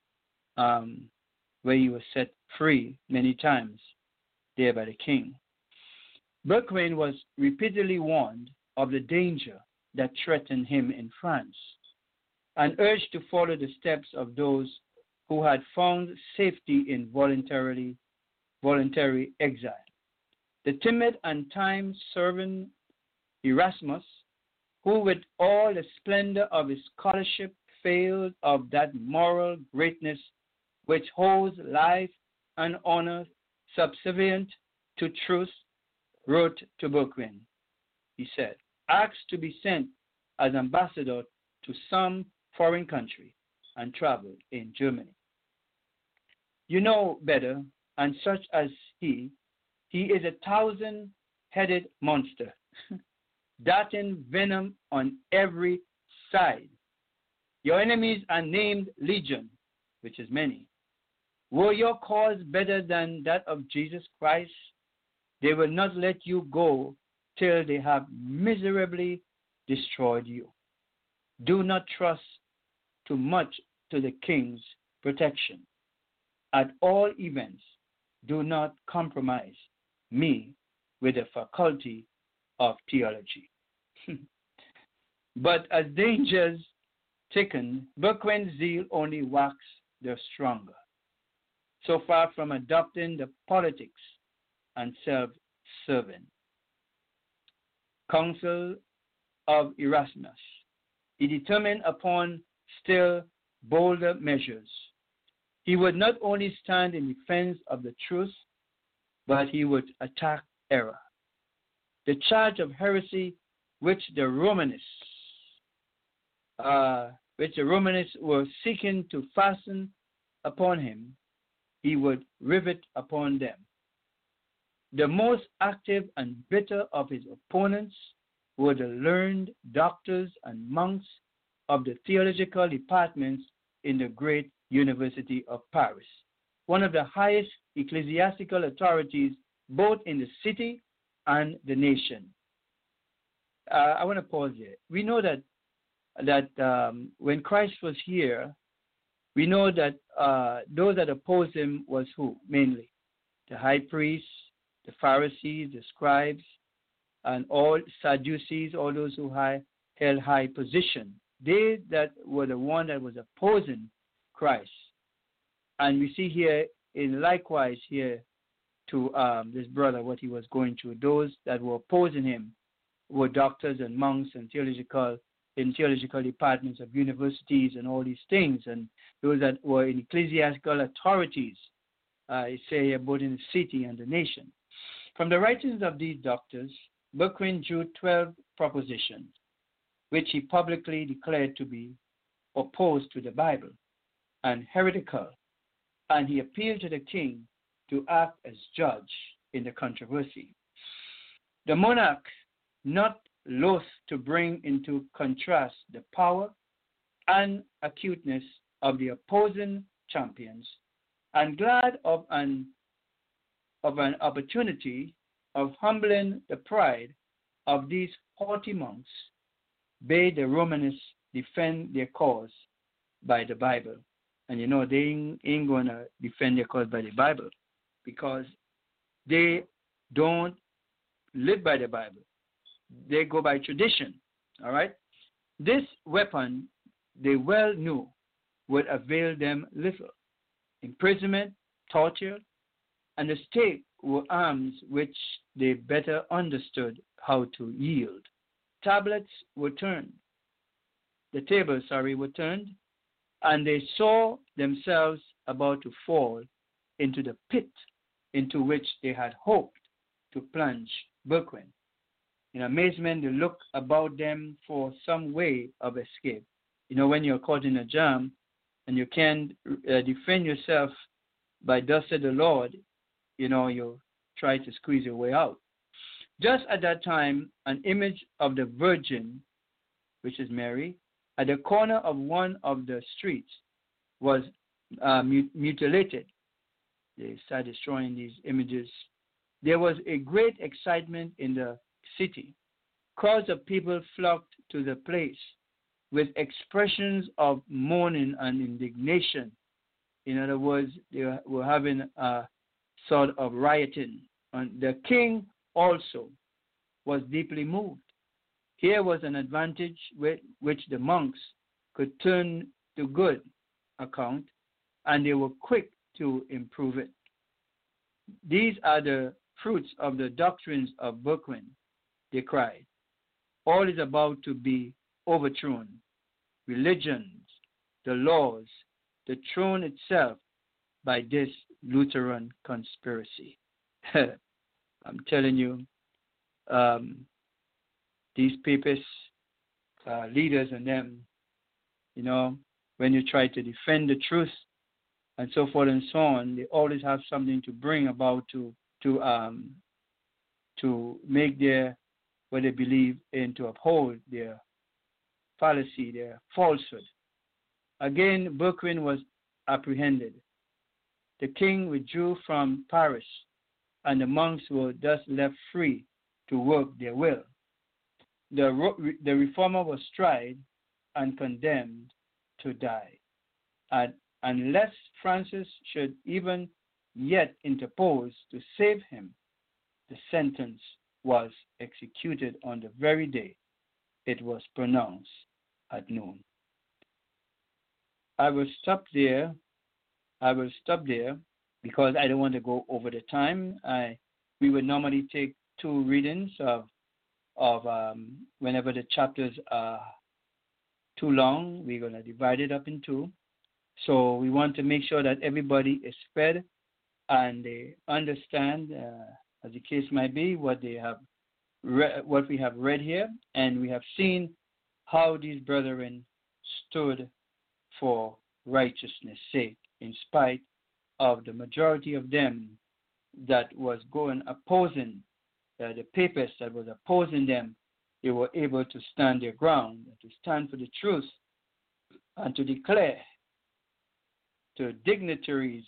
where he was set free many times there by the king. Bourquin was repeatedly warned of the danger that threatened him in France, and urged to follow the steps of those who had found safety in voluntary exile. The timid and time-serving Erasmus, who with all the splendor of his scholarship failed of that moral greatness which holds life and honor subservient to truth, wrote to Bourquin. He said, asked to be sent as ambassador to some foreign country and traveled in Germany. You know better, and such as he is a 1,000-headed monster, darting venom on every side. Your enemies are named Legion, which is many. Were your cause better than that of Jesus Christ, they will not let you go till they have miserably destroyed you. Do not trust too much to the king's protection. At all events, do not compromise me with the faculty of theology. But as dangers thickened, Bourquin's zeal only waxed the stronger. So far from adopting the politics and self-serving counsel of Erasmus, he determined upon still bolder measures. He would not only stand in defense of the truth, but he would attack error. The charge of heresy which the Romanists were seeking to fasten upon him, he would rivet upon them. The most active and bitter of his opponents were the learned doctors and monks of the theological departments in the great University of Paris, one of the highest ecclesiastical authorities both in the city and the nation. I want to pause here. We know that when Christ was here, we know that those that opposed him was who? Mainly the high priests, the Pharisees, the scribes, and all Sadducees, all those who held high position. They that were the one that was opposing Christ. And we see here, in likewise here to this brother, what he was going through. Those that were opposing him were doctors and monks and theological departments of universities and all these things, and those that were in ecclesiastical authorities, I say here, both in the city and the nation. From the writings of these doctors, Boukwan drew 12 propositions, which he publicly declared to be opposed to the Bible and heretical, and he appealed to the king to act as judge in the controversy. The monarch, not loath to bring into contrast the power and acuteness of the opposing champions, and glad of an opportunity of humbling the pride of these haughty monks, bade the Romanists defend their cause by the Bible. And you know, they ain't going to defend their cause by the Bible because they don't live by the Bible. They go by tradition, all right? This weapon, they well knew, would avail them little. Imprisonment, torture, and the stake were arms which they better understood how to yield. Tablets were turned. The tables, were turned, and they saw themselves about to fall into the pit into which they had hoped to plunge Boukwan. In amazement, they looked about them for some way of escape. You know, when you're caught in a jam and you can't defend yourself by thus said the Lord, you know, you try to squeeze your way out. Just at that time, an image of the Virgin, which is Mary, at the corner of one of the streets was mutilated. They started destroying these images. There was a great excitement in the city. Crowds of people flocked to the place with expressions of mourning and indignation. In other words, they were having a sort of rioting. And the king also was deeply moved. Here was an advantage which the monks could turn to good account, and they were quick to improve it. These are the fruits of the doctrines of Boukwan, they cried. All is about to be overthrown. Religions, the laws, the throne itself by this Lutheran conspiracy. I'm telling you, these papist leaders and them, you know, when you try to defend the truth and so forth and so on, they always have something to bring about to make their what they believe in, to uphold their fallacy, their falsehood. Again, Boukwan was apprehended. The king withdrew from Paris, and the monks were thus left free to work their will. The reformer was tried and condemned to die. And unless Francis should even yet interpose to save him, the sentence was executed on the very day it was pronounced at noon. I will stop there because I don't want to go over the time. We would normally take 2 readings of whenever the chapters are too long, we're going to divide it up in 2. So we want to make sure that everybody is fed and they understand, as the case might be, what we have read here, and we have seen how these brethren stood for righteousness' sake, in spite of the majority of them that was opposing the papists that was opposing them. They were able to stand their ground, to stand for the truth, and to declare to dignitaries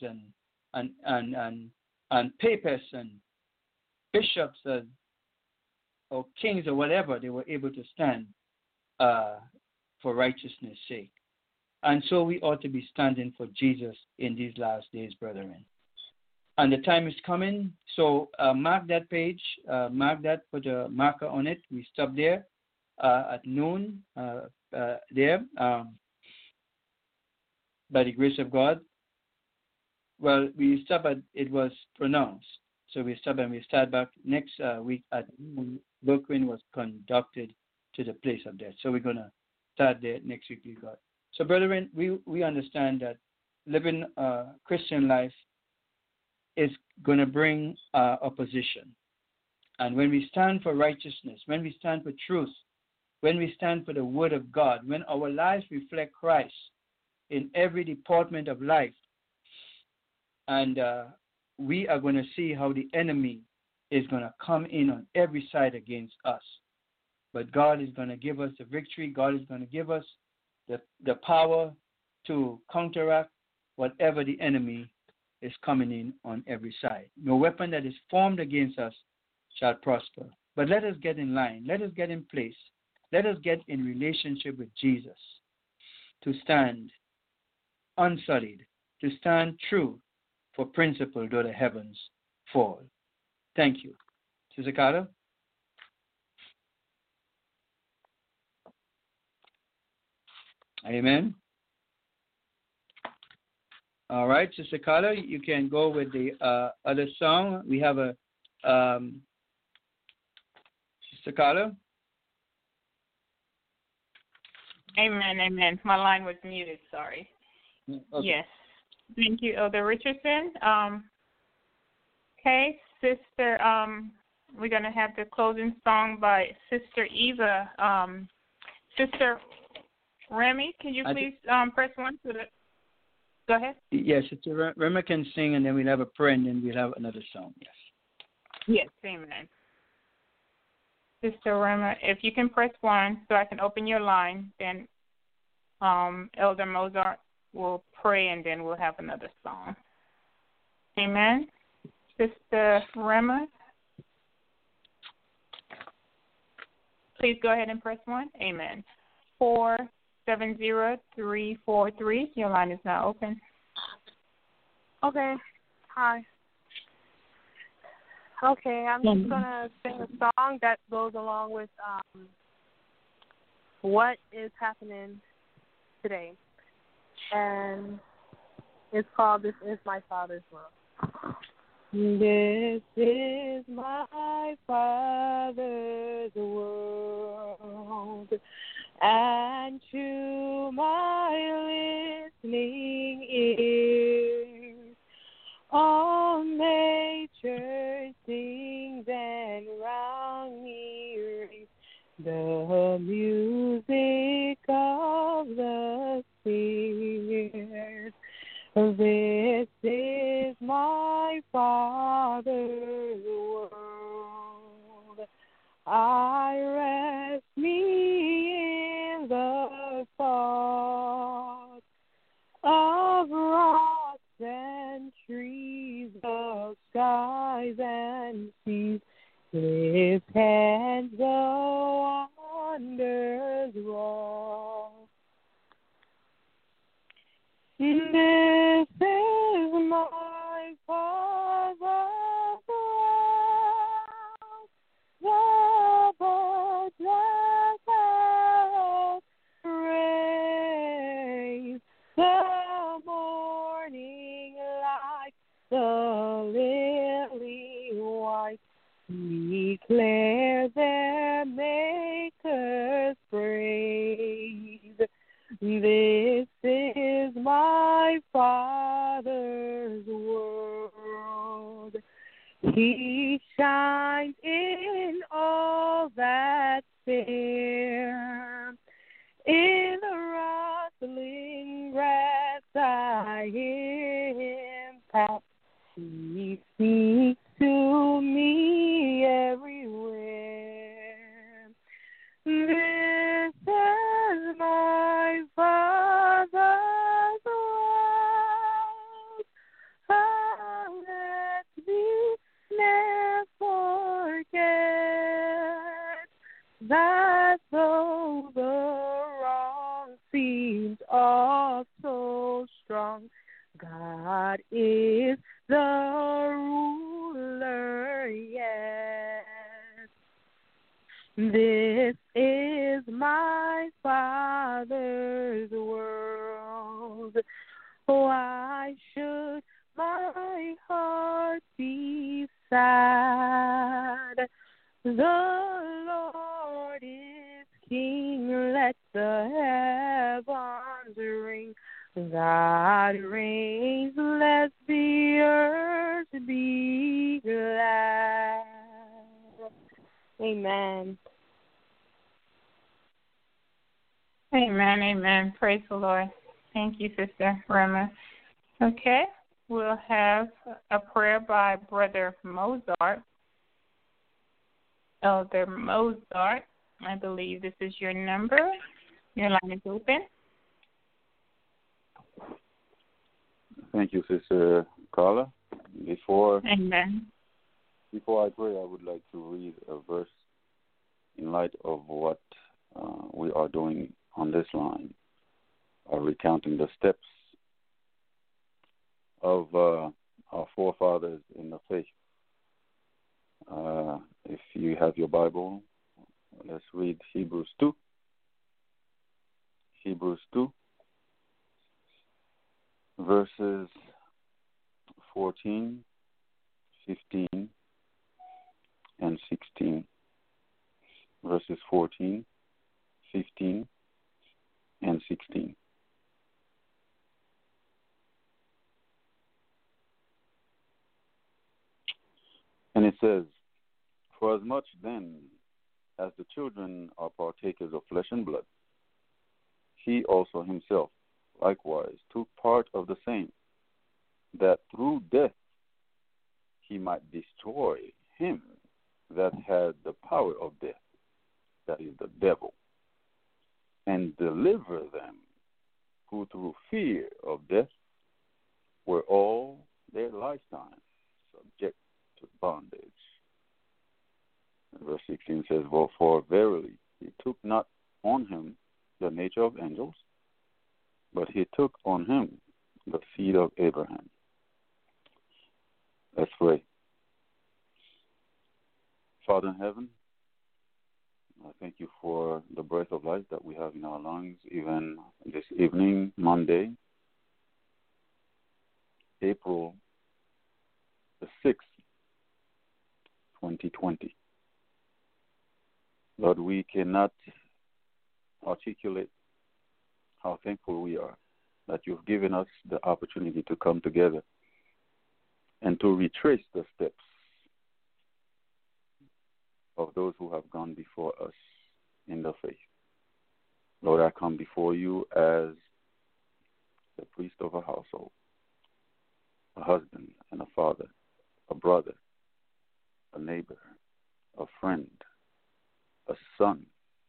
and papists and bishops or kings or whatever, they were able to stand for righteousness' sake. And so we ought to be standing for Jesus in these last days, brethren. And the time is coming, so mark that page, put a marker on it. We stop there at noon there by the grace of God. Well, we stop at it was pronounced. So we stop and we start back next week at noon. Brooklyn was conducted to the place of death. So we're going to start there next week, God. So, brethren, we understand that living a Christian life is going to bring opposition. And when we stand for righteousness, when we stand for truth, when we stand for the Word of God, when our lives reflect Christ in every department of life, and we are going to see how the enemy is going to come in on every side against us. But God is going to give us the victory. God is going to give us the power to counteract whatever the enemy is coming in on every side. No weapon that is formed against us shall prosper. But let us get in line. Let us get in place. Let us get in relationship with Jesus to stand unsullied, to stand true for principle though the heavens fall. Thank you. Sister Carter? Amen. All right, Sister Carla, you can go with the other song. We have a Sister Carla. Amen, amen. My line was muted, sorry. Okay. Yes. Thank you, Elder Richardson. Okay, Sister, we're going to have the closing song by Sister Eva. Sister Remy, can you please press 1 to the... Go ahead. Yes, Sister Remy can sing, and then we'll have a prayer, and then we'll have another song. Yes. Yes, amen. Sister Remy, if you can press 1 so I can open your line, then Elder Mozart will pray, and then we'll have another song. Amen. Sister Remy, please go ahead and press 1. Amen. 470343. Your line is now open. Okay. Hi. Okay, I'm just going to sing a song that goes along with what is happening today. And it's called This Is My Father's Love. This is my Father's world, and to my listening ears, all nature sings, and round me rings the music of the spheres. This is my Father's world. I rest me in the thought of rocks and trees, of skies and seas. His hands the wonders wrought. This is my Father's house, the birds that praise, the morning light, the lily white, declare their Maker's praise. This is my Father's world. He shines in all that's fair. In the rustling grass I hear him pass. He speaks to me everywhere. This is my Father's world. that though the wrong seems all so strong, God is the ruler, yes. This is my Father's world. Why should my heart be sad? The Lord is King, let the heavens ring. God reigns, let the earth be glad. Amen. Amen, amen. Praise the Lord. Thank you, Sister Rema. Okay, we'll have a prayer by Brother Mozart. Elder Mozart, I believe this is your number. Your line is open. Thank you, Sister Carla. Amen. Before I pray, I would like to read a verse in light of what we are doing on this line, recounting the steps of our forefathers in the faith. If you have your Bible, let's read Hebrews 2. Hebrews 2, verses 14, 15, and 16. Verses 14, 15, and 16. And it says, "For as much then as the children are partakers of flesh and blood, he also himself likewise took part of the same, that through death he might destroy him that had the power of death, that is the devil, and deliver them who through fear of death were all their lifetime subject to bondage." Verse 16 says, "For verily he took not on him the nature of angels, but he took on him the seed of Abraham." Let's pray. Father in heaven, I thank you for the breath of life that we have in our lungs, even this evening, Monday, April the 6th, 2020. Lord, we cannot articulate how thankful we are that you've given us the opportunity to come together and to retrace the steps of those who have gone before us in the faith. Lord, I come before you as the priest of a household, a husband and a father, a brother, a neighbor, a friend, a son,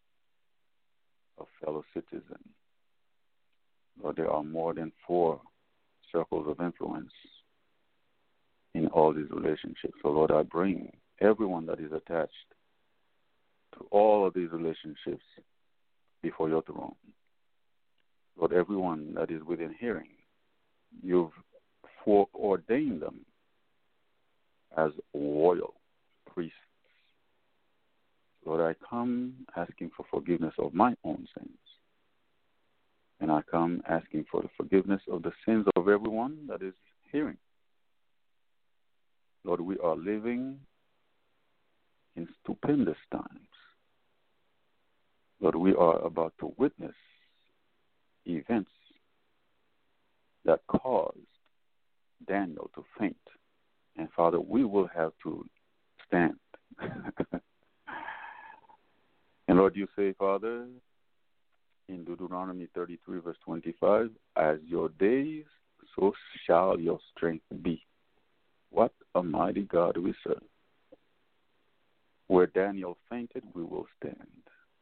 a fellow citizen. Lord, there are more than 4 circles of influence in all these relationships. So, Lord, I bring everyone that is attached to all of these relationships before your throne. Lord, everyone that is within hearing, you've foreordained them as royal priests. Lord, I come asking for forgiveness of my own sins. And I come asking for the forgiveness of the sins of everyone that is hearing. Lord, we are living in stupendous times. Lord, we are about to witness events that caused Daniel to faint. And Father, we will have to stand. And Lord, you say, Father, in Deuteronomy 33, verse 25, "As your days, so shall your strength be." What a mighty God we serve. Where Daniel fainted, we will stand.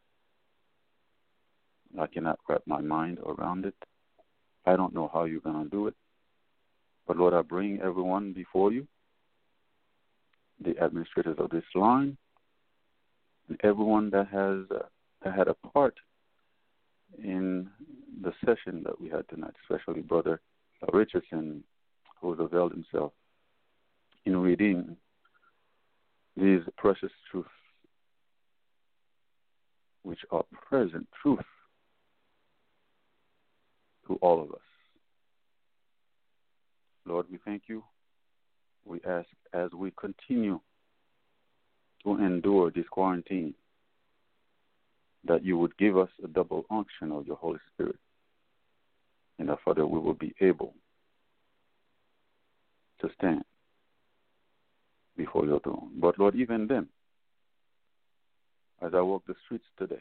I cannot wrap my mind around it. I don't know how you're going to do it. But Lord, I bring everyone before you, the administrators of this line, and everyone that had a part in the session that we had tonight, especially Brother Richardson, who has availed himself in reading these precious truths, which are present truth to all of us. Lord, we thank you. We ask as we continue to endure this quarantine that you would give us a double unction of your Holy Spirit, and that, Father, we will be able to stand before your throne. But, Lord, even then, as I walk the streets today,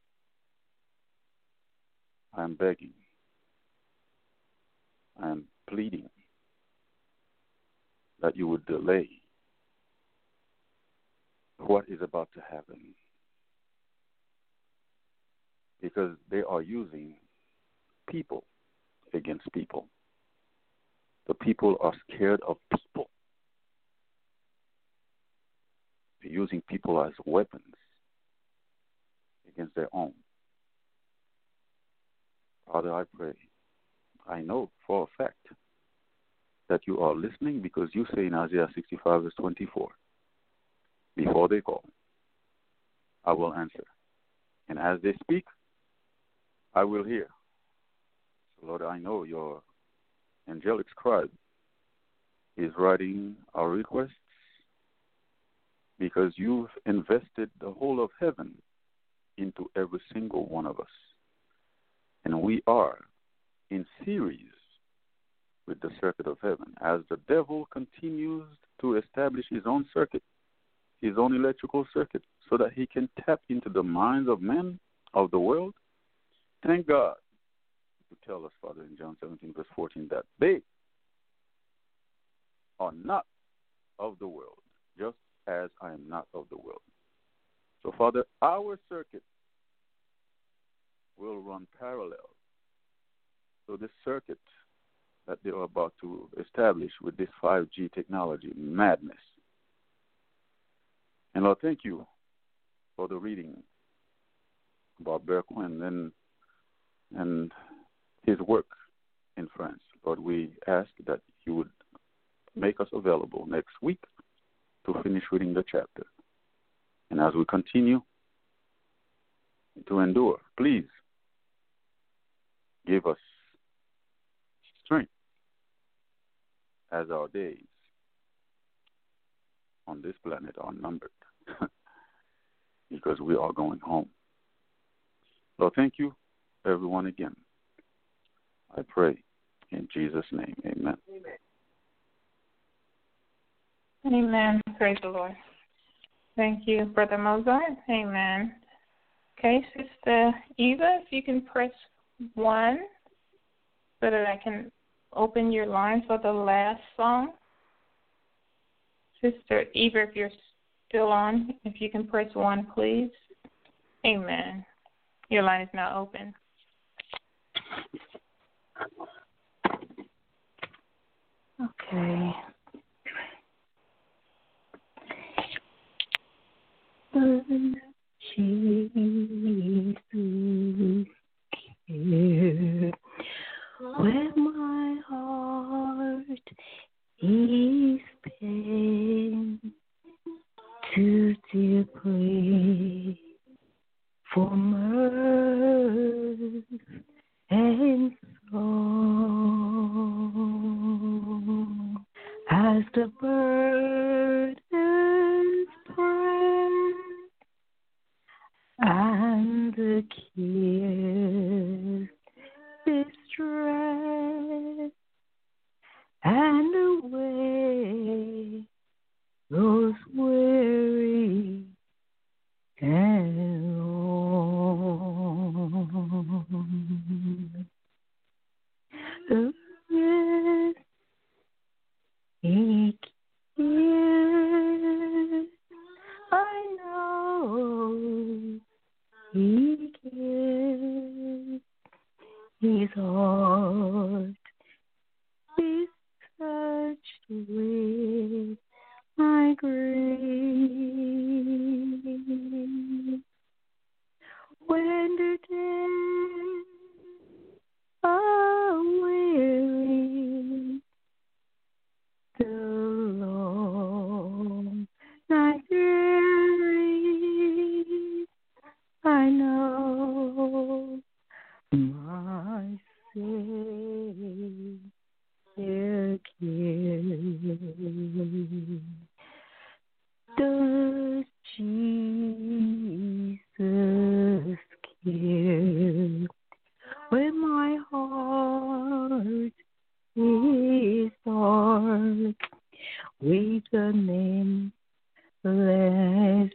I am begging, I am pleading that you would delay what is about to happen, because they are using people against people. The people are scared of people. They're using people as weapons against their own. Father, I pray, I know for a fact that you are listening, because you say in Isaiah 65, verse 24, before they call, I will answer. And as they speak, I will hear. So, Lord, I know your angelic scribe is writing our requests, because you've invested the whole of heaven into every single one of us. And we are in series with the circuit of heaven. As the devil continues to establish his own circuit, his own electrical circuit, so that he can tap into the minds of men of the world, thank God to tell us, Father, in John 17, verse 14, that they are not of the world, just as I am not of the world. So, Father, our circuit will run parallel to this circuit that they are about to establish with this 5G technology madness. And Lord, thank you for the reading about Berquin and his work in France. Lord, we ask that you would make us available next week to finish reading the chapter. And as we continue to endure, please give us strength as our days on this planet are numbered, because we are going home. Lord, thank you, everyone, again. I pray in Jesus' name, amen. Amen. Praise the Lord. Thank you, Brother Mozart. Amen. Okay, Sister Eva, if you can press 1 so that I can open your line for the last song. Sister Eva, if you're still on, if you can press 1, please. Amen. Your line is now open. Okay. Jesus here, where my heart is pain too deeply for mirth and song, as the burdens press and the cares distress, and away those weary and long. The rest he cares, I know he cares. His heart is touched with my grace. when the days are weary, the long night dreary, I know my Savior cares. Does Jesus care when my heart is dark with an endless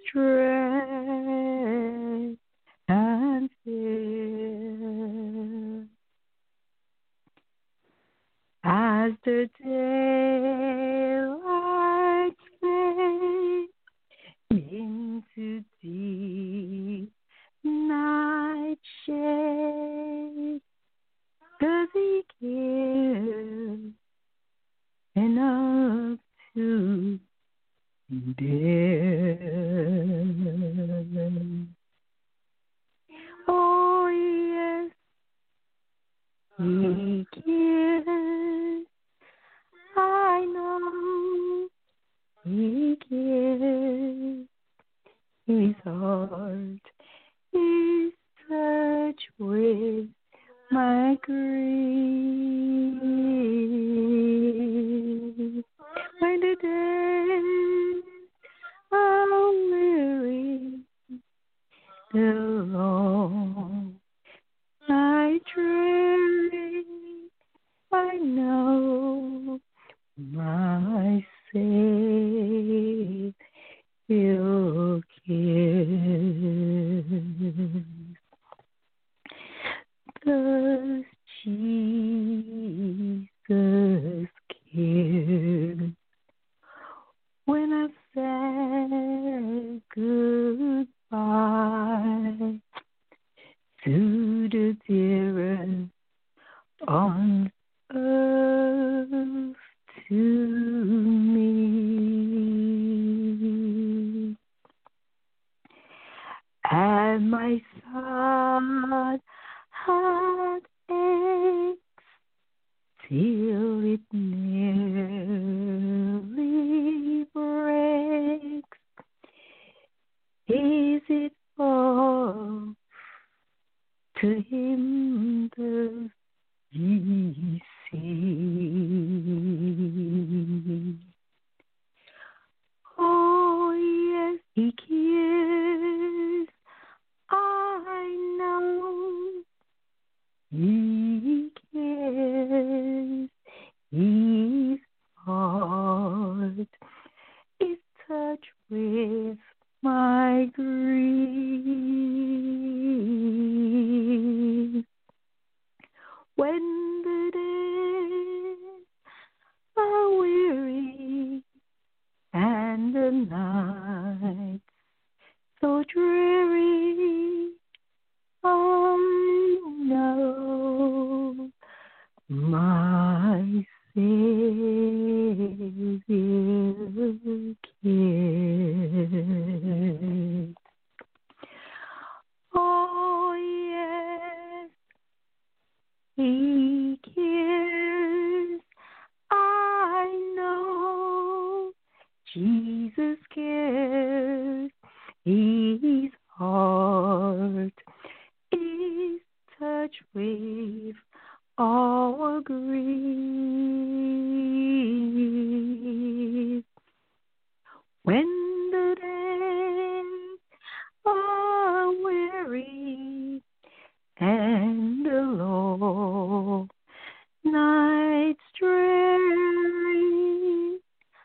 dread and fear? As the daylight fades into deep night shade, does he care enough to dare? Oh yes, he cares. I know he cares. His heart is touched with my grief. When the days are weary, the long night dreary, I know my Savior cares. Does Jesus care when I said goodbye to the dearest on earth to me? And my son had aches till it nearly breaks. Is it all to him does he see? Oh yes, he cares. I know he cares. His heart is touched with my grief. When the days are weary and the night so dreary, I know my Savior cares. Oh yes, he cares. I know Jesus cares. His heart is touched with our grief. When the days are weary and the long night's dreary,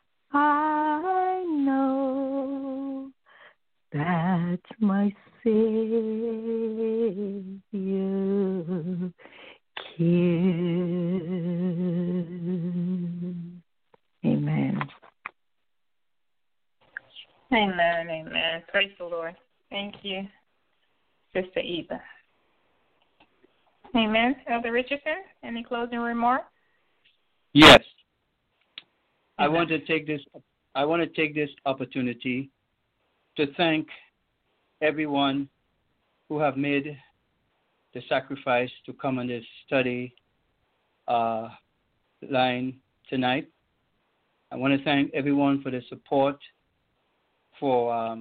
I know that my Savior cares. Amen. Amen, amen. Praise the Lord. Thank you, Sister Eva. Amen. Elder Richardson, any closing remarks? Yes. I want to take this opportunity to thank everyone who have made the sacrifice to come on this study line tonight. I want to thank everyone for the support, for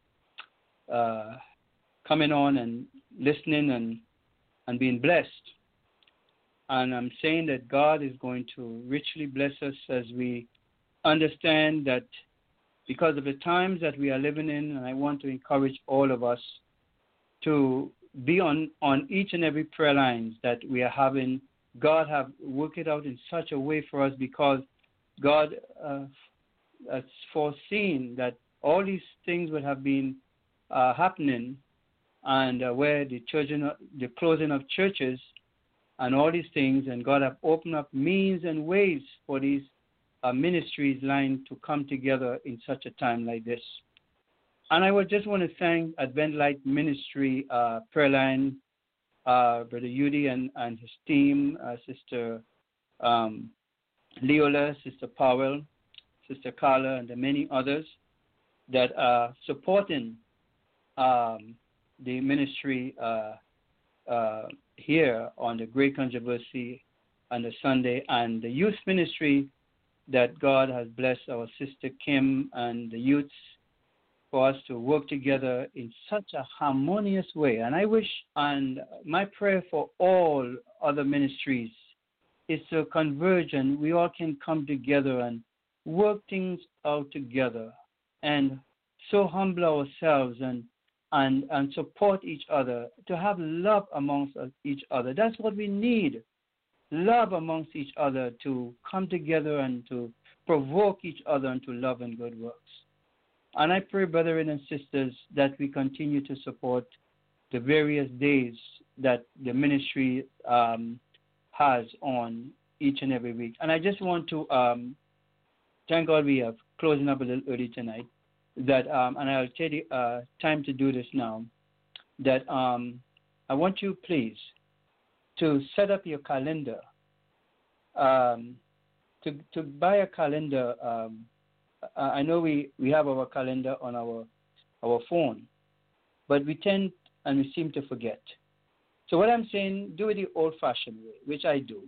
coming on and listening and being blessed. And I'm saying that God is going to richly bless us as we understand that because of the times that we are living in, and I want to encourage all of us to be on each and every prayer lines that we are having. God have worked it out in such a way for us because God has foreseen that all these things would have been happening, and where the closing of churches and all these things, and God have opened up means and ways for these ministries line to come together in such a time like this. And I would just want to thank Advent Light Ministry prayer line, Brother Yudi and his team, Sister Leola, Sister Powell, Sister Carla, and the many others that are supporting the ministry here on the Great Controversy on the Sunday, and the youth ministry that God has blessed our sister Kim and the youths for us to work together in such a harmonious way. And I wish, and my prayer for all other ministries is to converge and we all can come together and work things out together and so humble ourselves and support each other, to have love amongst each other. That's what we need, love amongst each other, to come together and to provoke each other into love and good works. And I pray, brethren and sisters, that we continue to support the various days that the ministry has on each and every week. And I just want to thank God we are closing up a little early tonight. That and I'll take the time to do this now. That I want you, please, to set up your calendar. To buy a calendar. I know we have our calendar on our phone, but we tend and we seem to forget. So what I'm saying, do it the old-fashioned way, which I do.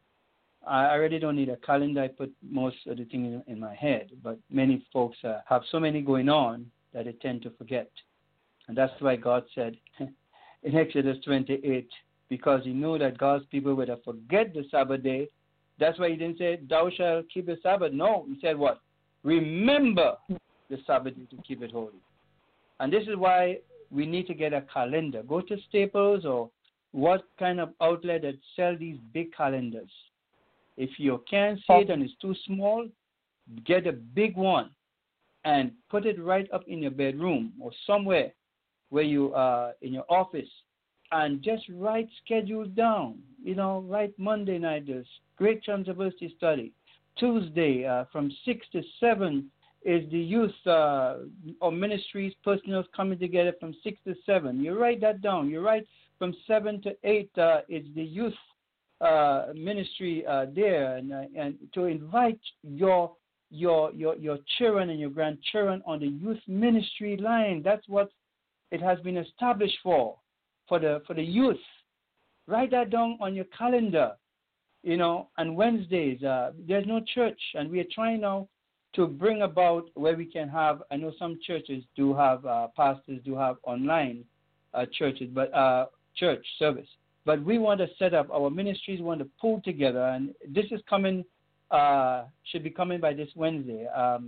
I already don't need a calendar. I put most of the things in my head, but many folks have so many going on that they tend to forget. And that's why God said in Exodus 28, because he knew that God's people would have forget the Sabbath day. That's why he didn't say, thou shalt keep the Sabbath. No, he said what? Remember the Sabbath day to keep it holy. And this is why we need to get a calendar. Go to Staples or what kind of outlet that sell these big calendars. If you can't see it and it's too small, get a big one and put it right up in your bedroom or somewhere where you are in your office, and just write schedules down. Write Monday night, this Great Controversy study. Tuesday from 6 to 7 is the youth or ministries, personals coming together from 6 to 7. You write that down. You write from 7 to 8 is the youth ministry there, and to invite your children and your grandchildren on the youth ministry line. That's what it has been established for the youth. Write that down on your calendar. And Wednesdays there's no church, and we are trying now to bring about where we can have. I know some churches do have pastors do have online churches, but church service. But we want to set up, our ministries want to pull together, and this is coming, should be coming by this Wednesday,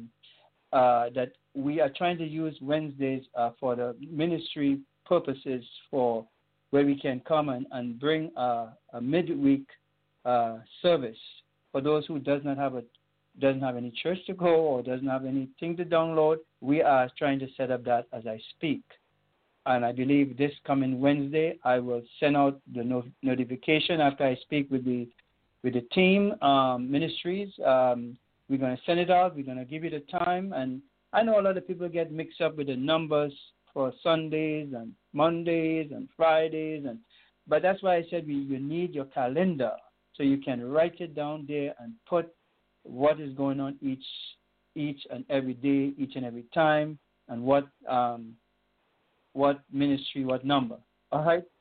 that we are trying to use Wednesdays for the ministry purposes, for where we can come and bring a midweek service for those who doesn't have any church to go or doesn't have anything to download. We are trying to set up that as I speak. And I believe this coming Wednesday, I will send out the notification after I speak with the team ministries. We're going to send it out. We're going to give you the time. And I know a lot of people get mixed up with the numbers for Sundays and Mondays and Fridays, but that's why I said you need your calendar so you can write it down there and put what is going on each and every day, each and every time, and what ministry, what number. All right?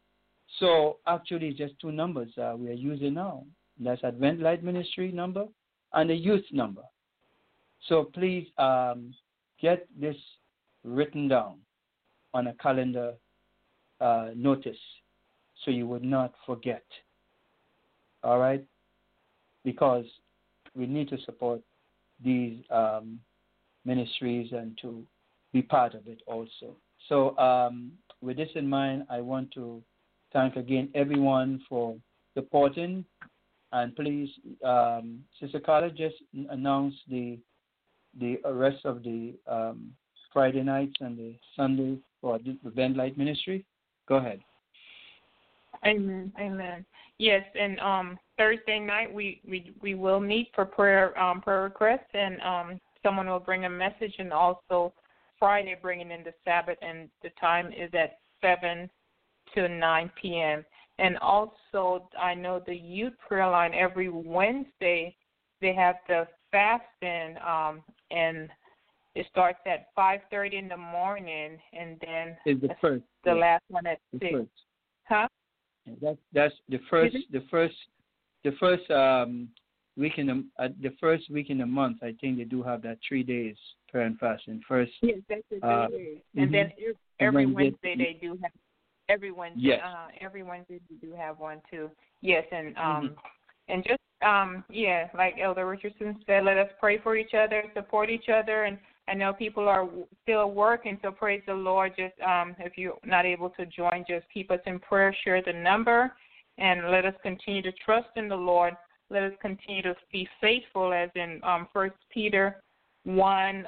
So actually, it's just two numbers we are using now. That's Advent Light Ministry number and the youth number. So please get this written down on a calendar notice so you would not forget. All right? Because we need to support these ministries and to be part of it also. So with this in mind, I want to thank again everyone for supporting. And please, Sister Carla, just announce the rest of the Friday nights and the Sunday for the Advent Light Ministry. Go ahead. Amen. Amen. Yes, and Thursday night we will meet for prayer requests, and someone will bring a message, and also Friday bringing in the Sabbath, and the time is at 7 to 9 p.m. And also, I know the youth prayer line every Wednesday they have the fasting, and it starts at 5:30 in the morning, and then it's the first. The last one at 6. First. Huh? That's the first. The first week in the first week in the month. I think they do have that 3 days prayer and fasting. First. Yes, that's the 3 days. And then every Wednesday they do have. Every Wednesday. Yes. Every Wednesday they do have one too. Yes, and and just like Elder Richardson said, let us pray for each other, support each other, and I know people are still working, so praise the Lord. Just if you're not able to join, just keep us in prayer, share the number, and let us continue to trust in the Lord. Let us continue to be faithful, as in 1 Peter 1,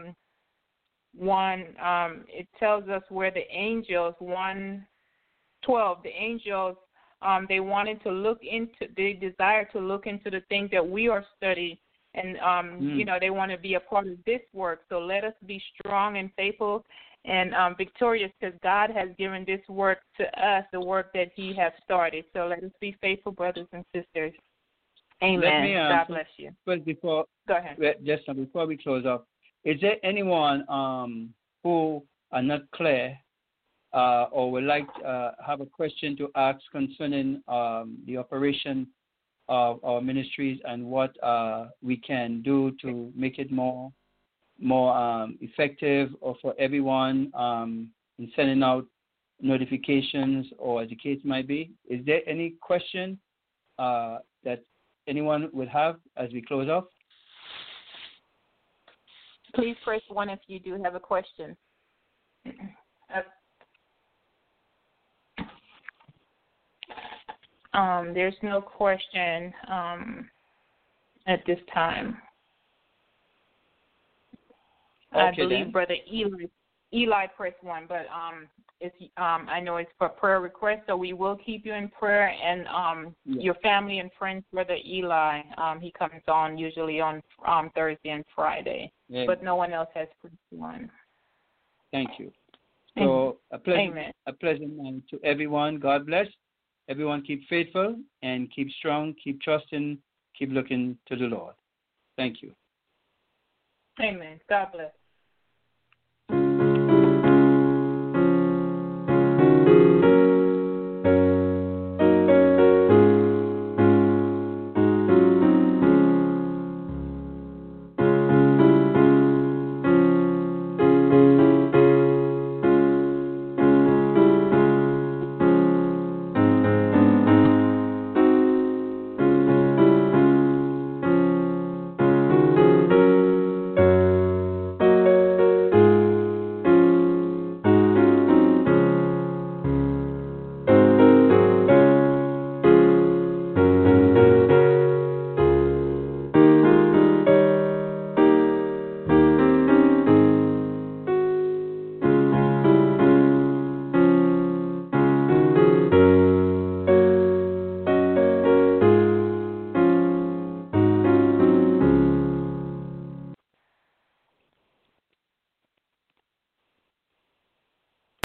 it tells us where the angels, 1:12, the angels, they desire to look into the things that we are studying. And, they want to be a part of this work. So let us be strong and faithful and victorious, because God has given this work to us, the work that he has started. So let us be faithful, brothers and sisters. Amen. God bless you. But Go ahead. Just before we close up, is there anyone who are not clear or would like to have a question to ask concerning the operation of our ministries and what we can do to make it more effective, or for everyone in sending out notifications, or as the case might be? Is there any question that anyone would have as we close off? Please press 1 if you do have a question. There's no question at this time. Okay, I believe then. Brother Eli pressed 1, but I know it's for prayer requests, so we will keep you in prayer, and your family and friends, Brother Eli, he comes on usually on Thursday and Friday, but no one else has pressed 1. Thank you. So a pleasant Amen. night to everyone. God bless. Everyone keep faithful and keep strong, keep trusting, keep looking to the Lord. Thank you. Amen. God bless.